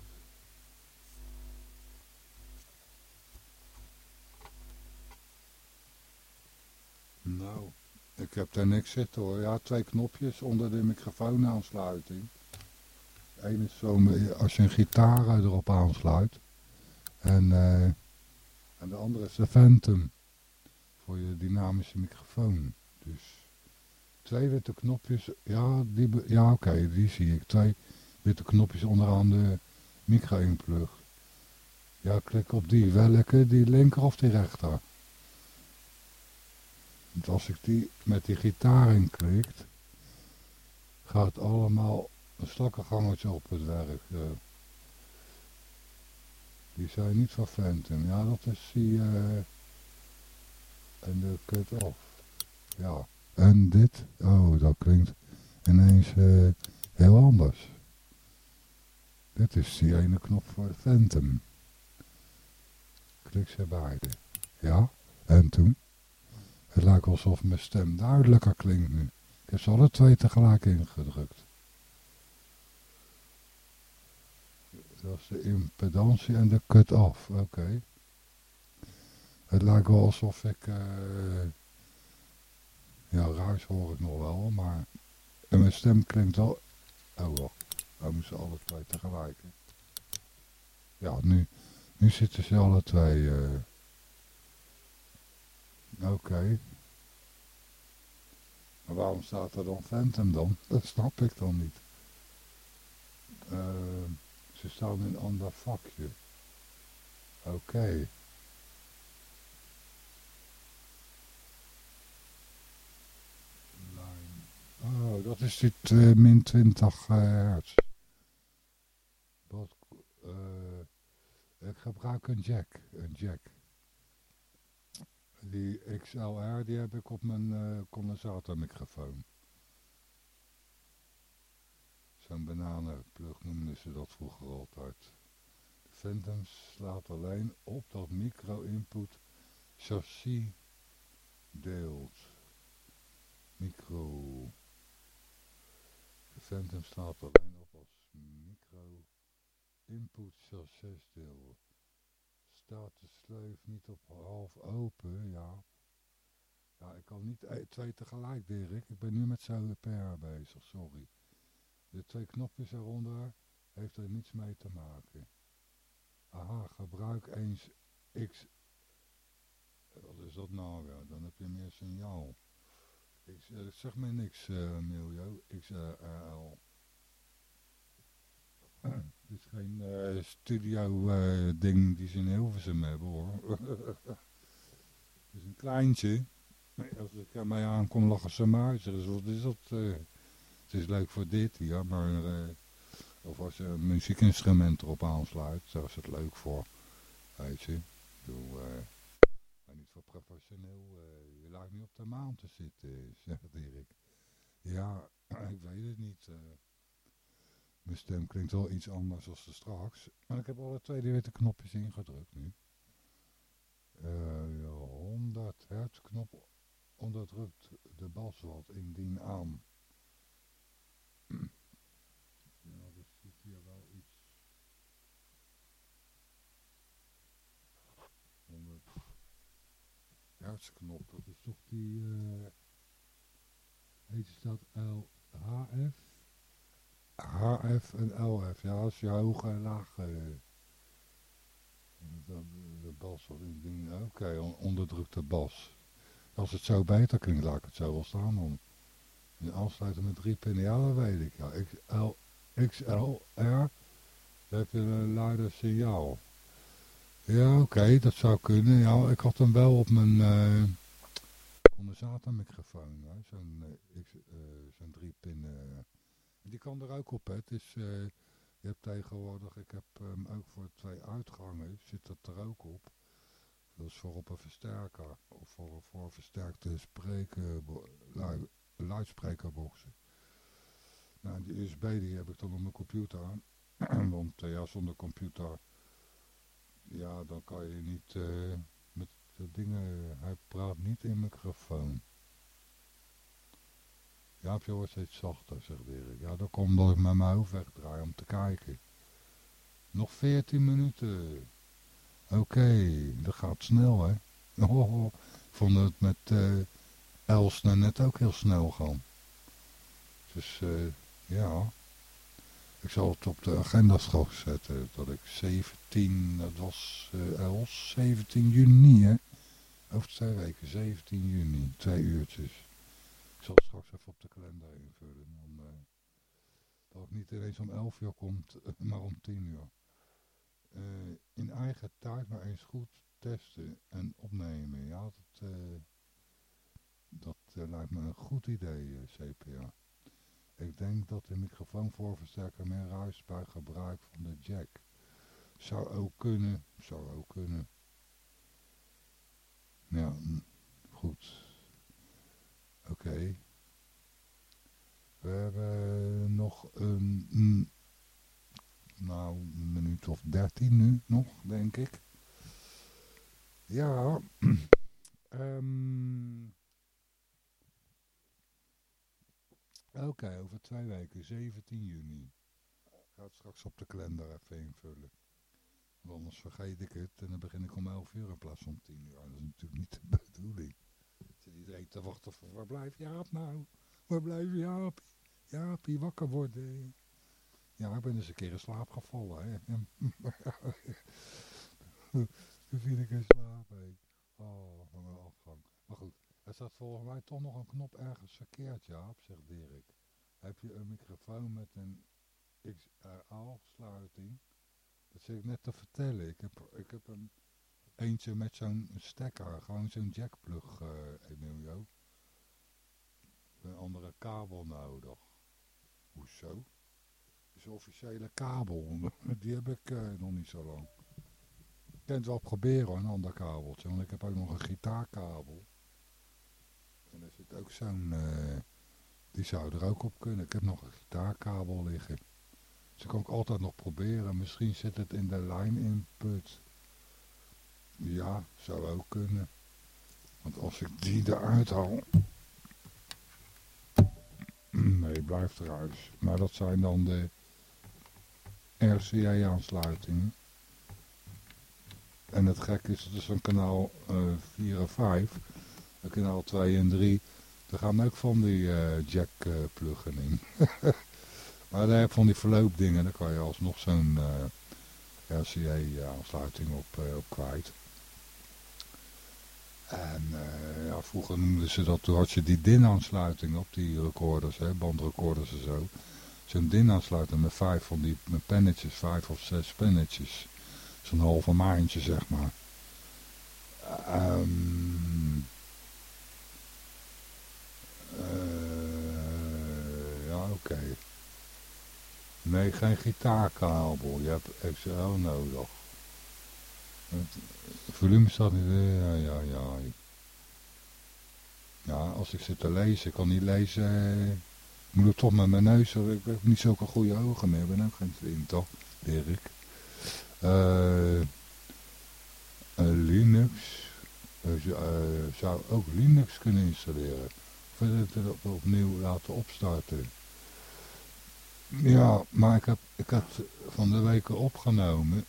Nou, ik heb daar niks zitten hoor. Ja, twee knopjes onder de microfoonaansluiting. Eén is zo als je een gitaar erop aansluit. En, uh, en de andere is de Phantom. Voor je dynamische microfoon. Dus twee witte knopjes. Ja, die, ja oké, okay, die zie ik. Twee witte knopjes onderaan de micro-inplug. Ja, klik op die. Welke? Die linker of die rechter? Want als ik die met die gitaar inklik, gaat allemaal een slakkengangetje op het werk. Uh, die zijn niet van Phantom. Ja, dat is die... Uh, en de cut-off. Ja. En dit? Oh, dat klinkt ineens uh, heel anders. Dit is die ene knop voor de Phantom. Klik ze beide. Ja. En toen? Het lijkt alsof mijn stem duidelijker klinkt nu. Ik heb ze alle twee tegelijk ingedrukt. Dat is de impedantie en de cut-off. Oké. Okay. Het lijkt wel alsof ik... Uh, ja, ruis hoor ik nog wel, maar... En mijn stem klinkt wel... Oh, wacht. We moeten alle twee tegelijk. Hè? Ja, nu, nu zitten ze alle twee... Uh... Oké. Okay. Maar waarom staat er dan Phantom dan? Dat snap ik dan niet. Uh, ze staan in een ander vakje. Oké. Okay. Oh, dat is dit uh, min twintig uh, hertz. Wat, uh, ik gebruik een jack. Een jack. Die X L R die heb ik op mijn uh, condensatormicrofoon. Zo'n bananenplug noemden ze dat vroeger altijd. De Phantom slaat alleen op dat micro-input chassis deelt. Micro. De Phantom slaat alleen op als micro-input chassis deel. Staat de sleuf niet op half open? Ja. Ja, ik kan niet twee tegelijk, Dirk. Ik ben nu met zo'n P R bezig, sorry. De twee knopjes eronder heeft er niets mee te maken. Aha, gebruik eens X... Wat is dat nou weer? Dan heb je meer signaal. X, uh, zeg maar niks, uh, Miljo. X R L. Dit is geen uh, studio uh, ding die ze in Hilversum hebben hoor. Het is een kleintje. Als ik ermee aankom lachen ze muizen. Dus wat is dat? Uh, het is leuk voor dit, ja, maar... Uh, of als je een muziekinstrument erop aansluit, daar is het leuk voor. Weet je. Ik bedoel, uh, maar niet voor professioneel. Uh, je lijkt niet op de maan te zitten, zegt Dirk. Ja, ik weet het niet. Uh, mijn stem klinkt wel iets anders dan straks. Maar ik heb alle twee die witte knopjes ingedrukt nu. Uh, ja, honderd hertz knop onderdrukt de bas wat indien aan. Ja, er zit hier wel iets onder de hertsknop. Dat is toch die, uh, heet dat L H F? H F en L F, ja, als je hoog en laag... Uh, de, de bas wat indien... Oké, okay, onderdrukte bas. Als het zo beter klinkt, laat ik het zo wel staan dan. En aansluiten met drie pinnen, ja dat weet ik. Ja, X L, X L R, dan heb je een luider signaal. Ja, oké, okay, dat zou kunnen. Ja, ik had hem wel op mijn uh, condensatormicrofoon. Zo'n uh, uh, zo'n drie pinnen. Die kan er ook op, hè. Het is, uh, je hebt tegenwoordig, ik heb hem um, ook voor twee uitgangen, zit dat er ook op. Dat is voor op een versterker, of voor, voor versterkte spreken, luid, luidsprekerboxen. Nou, die U S B die heb ik dan op mijn computer aan. Want uh, ja, zonder computer, ja, dan kan je niet uh, met de dingen, hij praat niet in microfoon. Ja, je wordt steeds zachter, zegt Dirk. Ja, dat komt omdat ik met mijn hoofd wegdraai om te kijken. Nog veertien minuten. Oké, okay, dat gaat snel, hè. Oh, ik vond het met uh, Elsner net ook heel snel gaan. Dus, uh, ja. Ik zal het op de agenda straks zetten. Dat ik zeventien, dat was uh, Els, zeventien juni, hè. Over twee weken, zeventien juni, twee uurtjes. Ik zal het straks even op de kalender invullen. Dan, uh, dat het niet ineens om elf uur komt, maar om tien uur. Uh, in eigen tijd maar eens goed testen en opnemen. Ja, dat, uh, dat uh, lijkt me een goed idee, uh, C P A. Ik denk dat de microfoonvoorversterker meer ruist bij gebruik van de jack. Zou ook kunnen, zou ook kunnen. Ja, goed. Oké. Okay. We hebben nog een, een, nou, een minuut of dertien nu nog, denk ik. Ja. um, Oké, okay, over twee weken, zeventien juni. Ik ga het straks op de kalender even invullen. Want anders vergeet ik het en dan begin ik om elf uur in plaats van tien uur. Dat is natuurlijk niet de bedoeling. Zit iedereen te wachten van, waar blijft Jaap nou? Waar blijft Jaap? Jaapie, wakker worden. Ja, ik ben dus een keer in slaap gevallen. Hè. Toen viel ik in slaap. Hè. Oh, van een afgang. Maar goed, er staat volgens mij toch nog een knop ergens verkeerd, Jaap, zegt Dirk. Heb je een microfoon met een X R A-sluiting? Dat zit ik net te vertellen. Ik heb, ik heb een eentje met zo'n stekker, gewoon zo'n jackplug, uh, Emilio. Een andere kabel nodig. Hoezo? Dat is een officiële kabel. Die heb ik uh, nog niet zo lang. Ik kan het wel proberen hoor, een ander kabeltje. Want ik heb ook nog een gitaarkabel. En er zit ook zo'n... Uh, die zou er ook op kunnen. Ik heb nog een gitaarkabel liggen. Dus dat kan ik altijd nog proberen. Misschien zit het in de line input. Ja, zou ook kunnen. Want als ik die eruit haal... Nee, blijft eruit. Maar dat zijn dan de R C A-aansluitingen. En het gekke is, dat is een kanaal uh, vier en vijf. En kanaal twee en drie. Daar gaan ook van die uh, jack-pluggen uh, in. Maar daar heb je van die verloopdingen. Daar kan je alsnog zo'n uh, R C A-aansluiting op, uh, op kwijt. En uh, ja, vroeger noemden ze dat, toen had je die D I N-aansluiting op die recorders, hè, bandrecorders en zo. Zo'n D I N-aansluiting met vijf van die met pennetjes, vijf of zes pennetjes. Zo'n halve maandje, zeg maar. Um, uh, ja, oké. Okay. Nee, geen gitaarkabel. Je hebt X L nodig. Het volume staat niet... Ja, ja, ja. Ja, als ik zit te lezen, ik kan niet lezen... Ik moet het toch met mijn neus... Ik heb niet zulke goede ogen meer. Ik ben ook geen vriend, toch, Dirk? Uh, uh, Linux... Dus je uh, zou ook Linux kunnen installeren. Of het op, opnieuw laten opstarten. Ja, maar ik, heb, ik had van de week opgenomen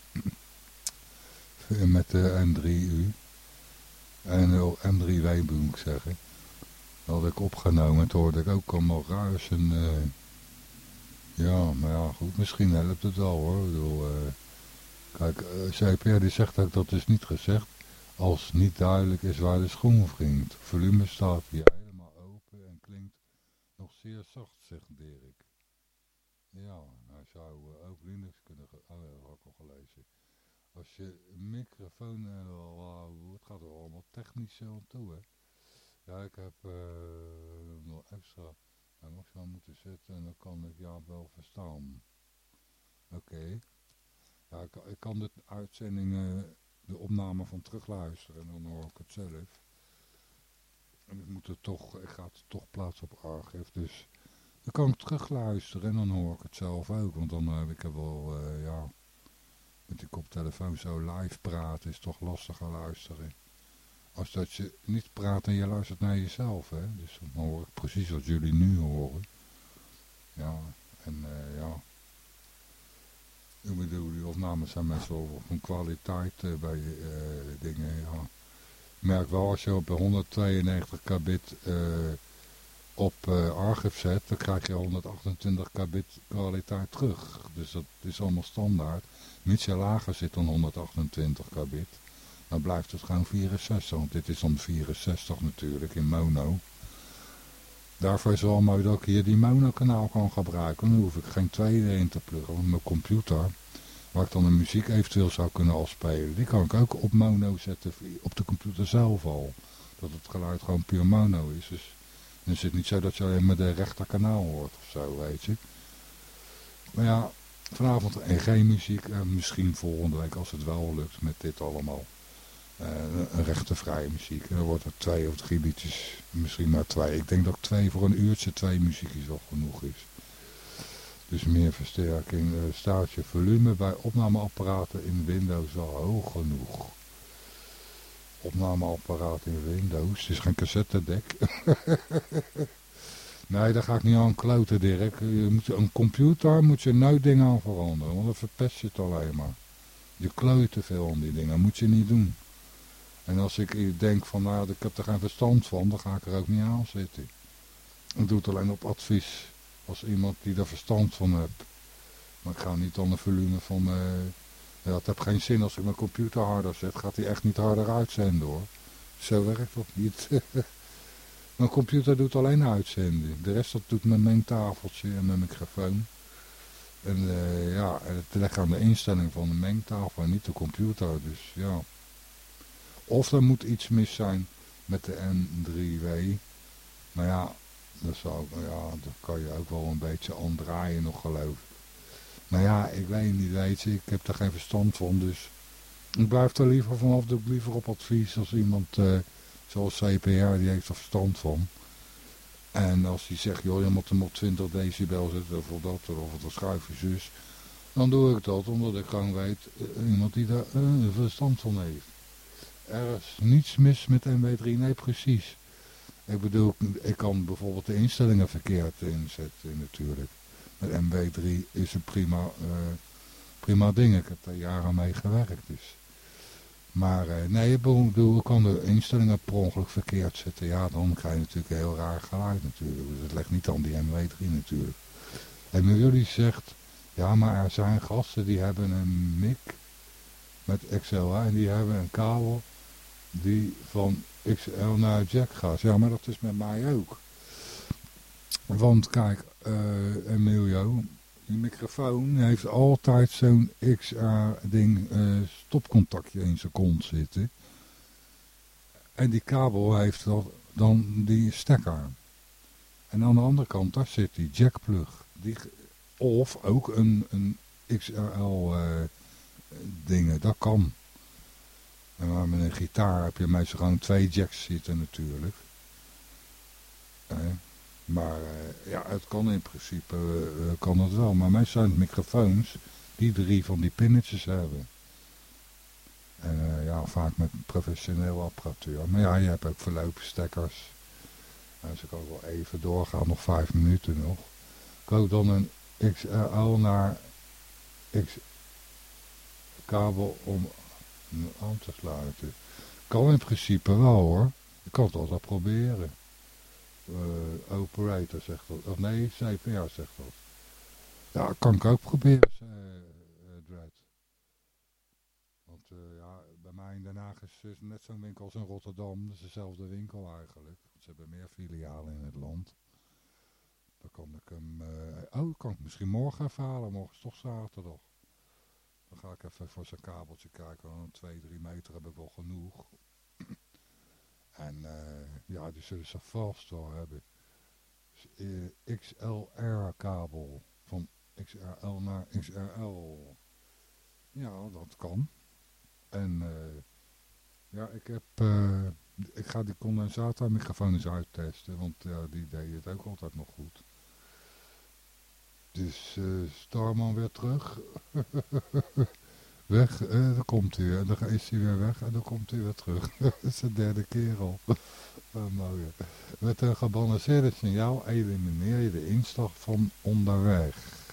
met de M drie U. En de M drie W moet ik zeggen. Dat had ik opgenomen en toen hoorde ik ook allemaal ruis en... Uh, ja, maar ja, goed, misschien helpt het wel hoor. Ik bedoel, uh, kijk, uh, C P R die zegt ook dat is niet gezegd als niet duidelijk is waar de schoen wringt. Volume staat hier helemaal open en klinkt nog zeer zacht, zegt Dirk. Ja, hij zou uh, ook Linux kunnen... Oh ja, dat had ik al gelezen. Als je een microfoon... Uh, het gaat er allemaal technisch aan toe, hè. Ja, ik heb uh, nog extra... Hij moest wel moeten zetten en dan kan ik jou wel verstaan. Oké. Okay. Ja, ik, ik kan de uitzending, uh, de opname van terugluisteren en dan hoor ik het zelf. En ik moet het toch, ik ga het toch plaatsen op archief, dus dan kan ik terugluisteren en dan hoor ik het zelf ook. Want dan heb uh, ik er wel, uh, ja, met die koptelefoon zo live praten is toch lastiger luisteren. Als dat je niet praat en je luistert naar jezelf, hè. Dus dan hoor ik precies wat jullie nu horen. Ja, en uh, ja. Ik bedoel, die opnames zijn meestal van kwaliteit uh, bij uh, dingen, ja. Ik merk wel, als je op honderdtweeënnegentig kbit uh, op uh, archief zet, dan krijg je honderdachtentwintig kbit kwaliteit terug. Dus dat is allemaal standaard. Mits je lager zit dan honderdachtentwintig kbit. Dan blijft het gewoon vierenzestig, want dit is dan vierenzestig natuurlijk in mono. Daarvoor is het wel mooi dat ik hier die mono-kanaal kan gebruiken. Dan hoef ik geen tweede in te pluggen. Want mijn computer, waar ik dan de muziek eventueel zou kunnen afspelen, die kan ik ook op mono zetten op de computer zelf al. Dat het geluid gewoon puur mono is. Dus dan is het niet zo dat je alleen maar de rechterkanaal hoort of zo, weet je. Maar ja, vanavond geen muziek en misschien volgende week als het wel lukt met dit allemaal. Uh, een rechtenvrije muziek. En dan wordt er twee of drie liedjes, misschien maar twee. Ik denk dat twee voor een uurtje twee muziekjes wel genoeg is. Dus meer versterking. Uh, staat je volume bij opnameapparaten in Windows wel hoog genoeg. Opnameapparaat in Windows. Het is geen cassettedek. Nee, daar ga ik niet aan kloten, Dirk. Je moet, een computer moet je nooit dingen aan veranderen. Want dan verpest je het alleen maar. Je kloot te veel aan die dingen. Dat moet je niet doen. En als ik denk van, nou, ik heb er geen verstand van, dan ga ik er ook niet aan zitten. Ik doe het alleen op advies, als iemand die er verstand van heeft. Maar ik ga niet dan een volume van, uh, ja, het heeft geen zin als ik mijn computer harder zet, gaat hij echt niet harder uitzenden hoor. Zo werkt dat niet. Mijn computer doet alleen uitzenden. De rest dat doet mijn mengtafeltje en mijn microfoon. En uh, ja, het leggen aan de instelling van de mengtafel en niet de computer, dus ja. Of er moet iets mis zijn met de M drie W. Maar ja, dat, zou, ja, dat kan je ook wel een beetje aandraaien nog geloof ik. Maar ja, ik weet niet, weet je, ik heb er geen verstand van. Dus ik blijf er liever vanaf, doe ik liever op advies als iemand uh, zoals C P R, die heeft er verstand van. En als die zegt, joh, je moet hem op twintig decibel zetten of dat, of het schuifje zus. Dan doe ik dat, omdat ik gewoon weet, uh, iemand die daar uh, verstand van heeft. Er is niets mis met M W drie, nee precies. Ik bedoel, ik kan bijvoorbeeld de instellingen verkeerd inzetten natuurlijk. Met M W drie is een prima, uh, prima ding, ik heb daar jaren mee gewerkt dus. Maar uh, nee, ik bedoel, ik kan de instellingen per ongeluk verkeerd zetten. Ja, dan krijg je natuurlijk een heel raar geluid natuurlijk. Dus het legt niet aan die M W drie natuurlijk. En nu jullie zegt, ja maar er zijn gasten die hebben een mic met X L R en die hebben een kabel die van X L naar jack gaat. Ja, maar dat is met mij ook. Want kijk, uh, Emilio, die microfoon heeft altijd zo'n X R-ding uh, stopcontactje in zijn kont zitten. En die kabel heeft dan die stekker. En aan de andere kant, daar zit die jackplug. Die, of ook een, een X R L uh, dingen, dat kan. En met een gitaar heb je meestal gewoon twee jacks zitten natuurlijk. Eh, maar uh, ja, het kan in principe uh, kan het wel. Maar meestal zijn het microfoons die drie van die pinnetjes hebben. En uh, ja, ja, vaak met professioneel apparatuur. Maar ja, je hebt ook verloopstekkers. En als ik ook wel even doorgaan, nog vijf minuten nog. Ik ook dan een X R L naar X kabel om aan te sluiten. Kan in principe wel hoor. Je kan het altijd proberen. Uh, operator zegt dat. Of nee, C P R zegt dat. Ja, kan ik ook proberen, uh, uh, Dread. Want uh, ja, bij mij in Den Haag is, is net zo'n winkel als in Rotterdam. Dat is dezelfde winkel eigenlijk. Ze hebben meer filialen in het land. Dan kan ik hem... Uh, oh, kan ik misschien morgen even halen. Morgen is toch zaterdag. Dan ga ik even voor zijn kabeltje kijken. Dan twee, drie meter heb ik wel genoeg. En uh, ja, die zullen ze vast wel hebben. Dus, uh, X L R kabel. Van X R L naar X R L. Ja, dat kan. En uh, ja, ik heb... Uh, ik ga die condensatormicrofoon eens uittesten. Want uh, die deed het ook altijd nog goed. Dus uh, Starman weer terug. Weg, uh, dan komt hij weer. En dan is hij weer weg en dan komt hij weer terug. Dat is de derde keer al. Oh, mooi. Met een gebalanceerde signaal elimineer je de inslag van onderweg.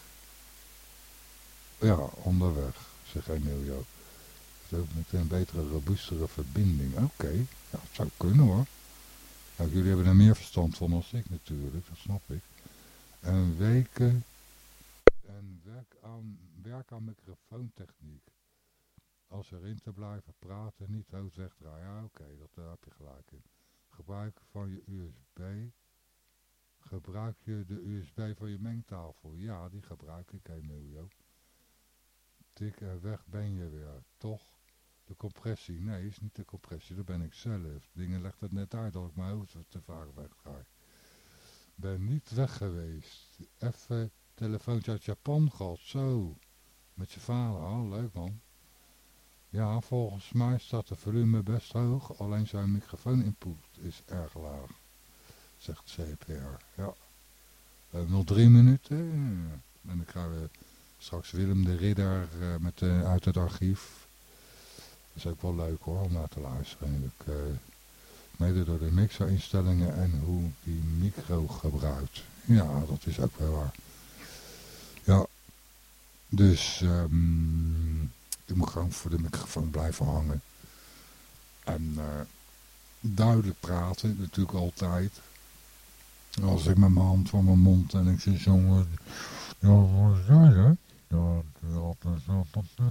Ja, onderweg, zegt Emilio. Dat is ook met een betere, robuustere verbinding. Oké, okay. Ja, dat zou kunnen hoor. Nou, jullie hebben er meer verstand van dan ik natuurlijk, dat snap ik. En weken en werk aan, werk aan microfoontechniek. Als erin te blijven praten, niet hoofd wegdraaien. Ja, oké, okay, dat daar heb je gelijk in. Gebruik van je U S B. Gebruik je de U S B van je mengtafel? Ja, die gebruik ik, Emilio. Tik en weg ben je weer. Toch? De compressie? Nee, is niet de compressie, dat ben ik zelf. Dingen legt het net uit dat ik mijn hoofd te vaak wegdraai. Ben niet weg geweest. Even telefoontje uit Japan gehad. Zo. Met je vader. Oh, leuk man. Ja, volgens mij staat de volume best hoog. Alleen zijn microfoon-input is erg laag. Zegt C P R. Ja. We hebben nog drie minuten. En dan krijgen we straks Willem de Ridder uh, met, uh, uit het archief. Dat is ook wel leuk hoor, om naar te luisteren. Ik, uh, mede door de mixerinstellingen en hoe die micro gebruikt. Ja, dat is ook wel waar. Ja, dus um, ik moet gewoon voor de microfoon blijven hangen. En uh, duidelijk praten, natuurlijk altijd. Als ik met mijn hand voor mijn mond en ik zeg zo... Ja, wat zei je? Ja, dat is wel...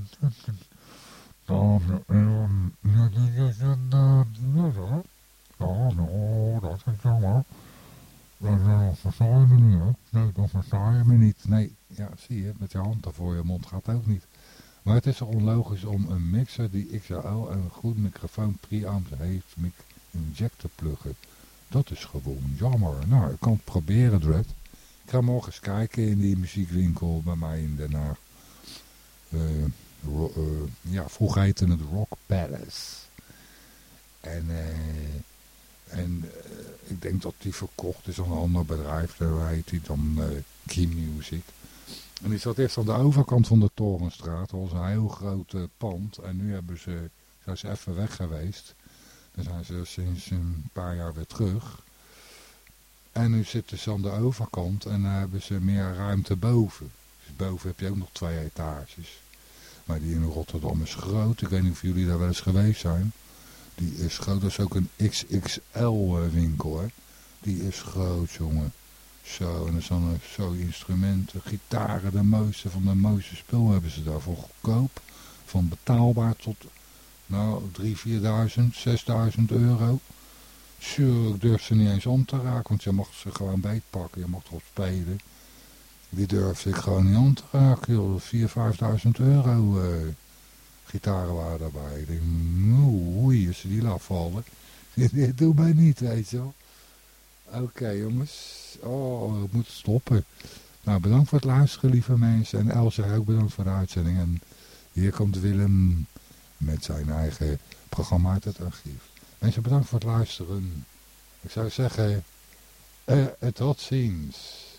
Ja, nou, dat is jammer. Dan versta je me niet, hè? Nee, dan versta je me niet. Nee, ja, zie je, met je hand voor je mond gaat ook niet. Maar het is toch onlogisch om een mixer die X R L en een goed microfoon preamps heeft, mic inject te pluggen. Dat is gewoon jammer. Nou, ik kan het proberen, Dread. Ik ga morgen eens kijken in die muziekwinkel bij mij in Den Haag. Uh, uh, ja, vroeger heette het Rock Palace. En, uh, en uh, ik denk dat die verkocht is aan een ander bedrijf. Daar heet die dan uh, Key Music. En die zat eerst aan de overkant van de Torenstraat. Dat was een heel groot uh, pand. En nu hebben ze, zijn ze even weg geweest. Dan zijn ze sinds een paar jaar weer terug. En nu zitten ze aan de overkant en dan hebben ze meer ruimte boven. Dus boven heb je ook nog twee etages. Maar die in Rotterdam is groot. Ik weet niet of jullie daar wel eens geweest zijn. Die is groot. Dat is ook een X X L winkel, hè. Die is groot, jongen. Zo, en er zijn zo instrumenten, gitaren, de mooiste van de mooiste spul hebben ze daarvoor goedkoop. Van betaalbaar tot, nou, drie, vierduizend, zesduizend euro. Zo, ik durf ze niet eens om te raken, want je mag ze gewoon beetpakken, je mag erop spelen. Die durfde ik gewoon niet om te raken, joh. vier, vijfduizend euro uh, gitaren waren daarbij. Ik denk, oei, als ze die laat vallen. Dit doe mij niet, weet je wel. Oké, okay, jongens. Oh, ik moet stoppen. Nou, bedankt voor het luisteren, lieve mensen. En Elsa, ook bedankt voor de uitzending. En hier komt Willem met zijn eigen programma uit het archief. Mensen, bedankt voor het luisteren. Ik zou zeggen, uh, tot ziens.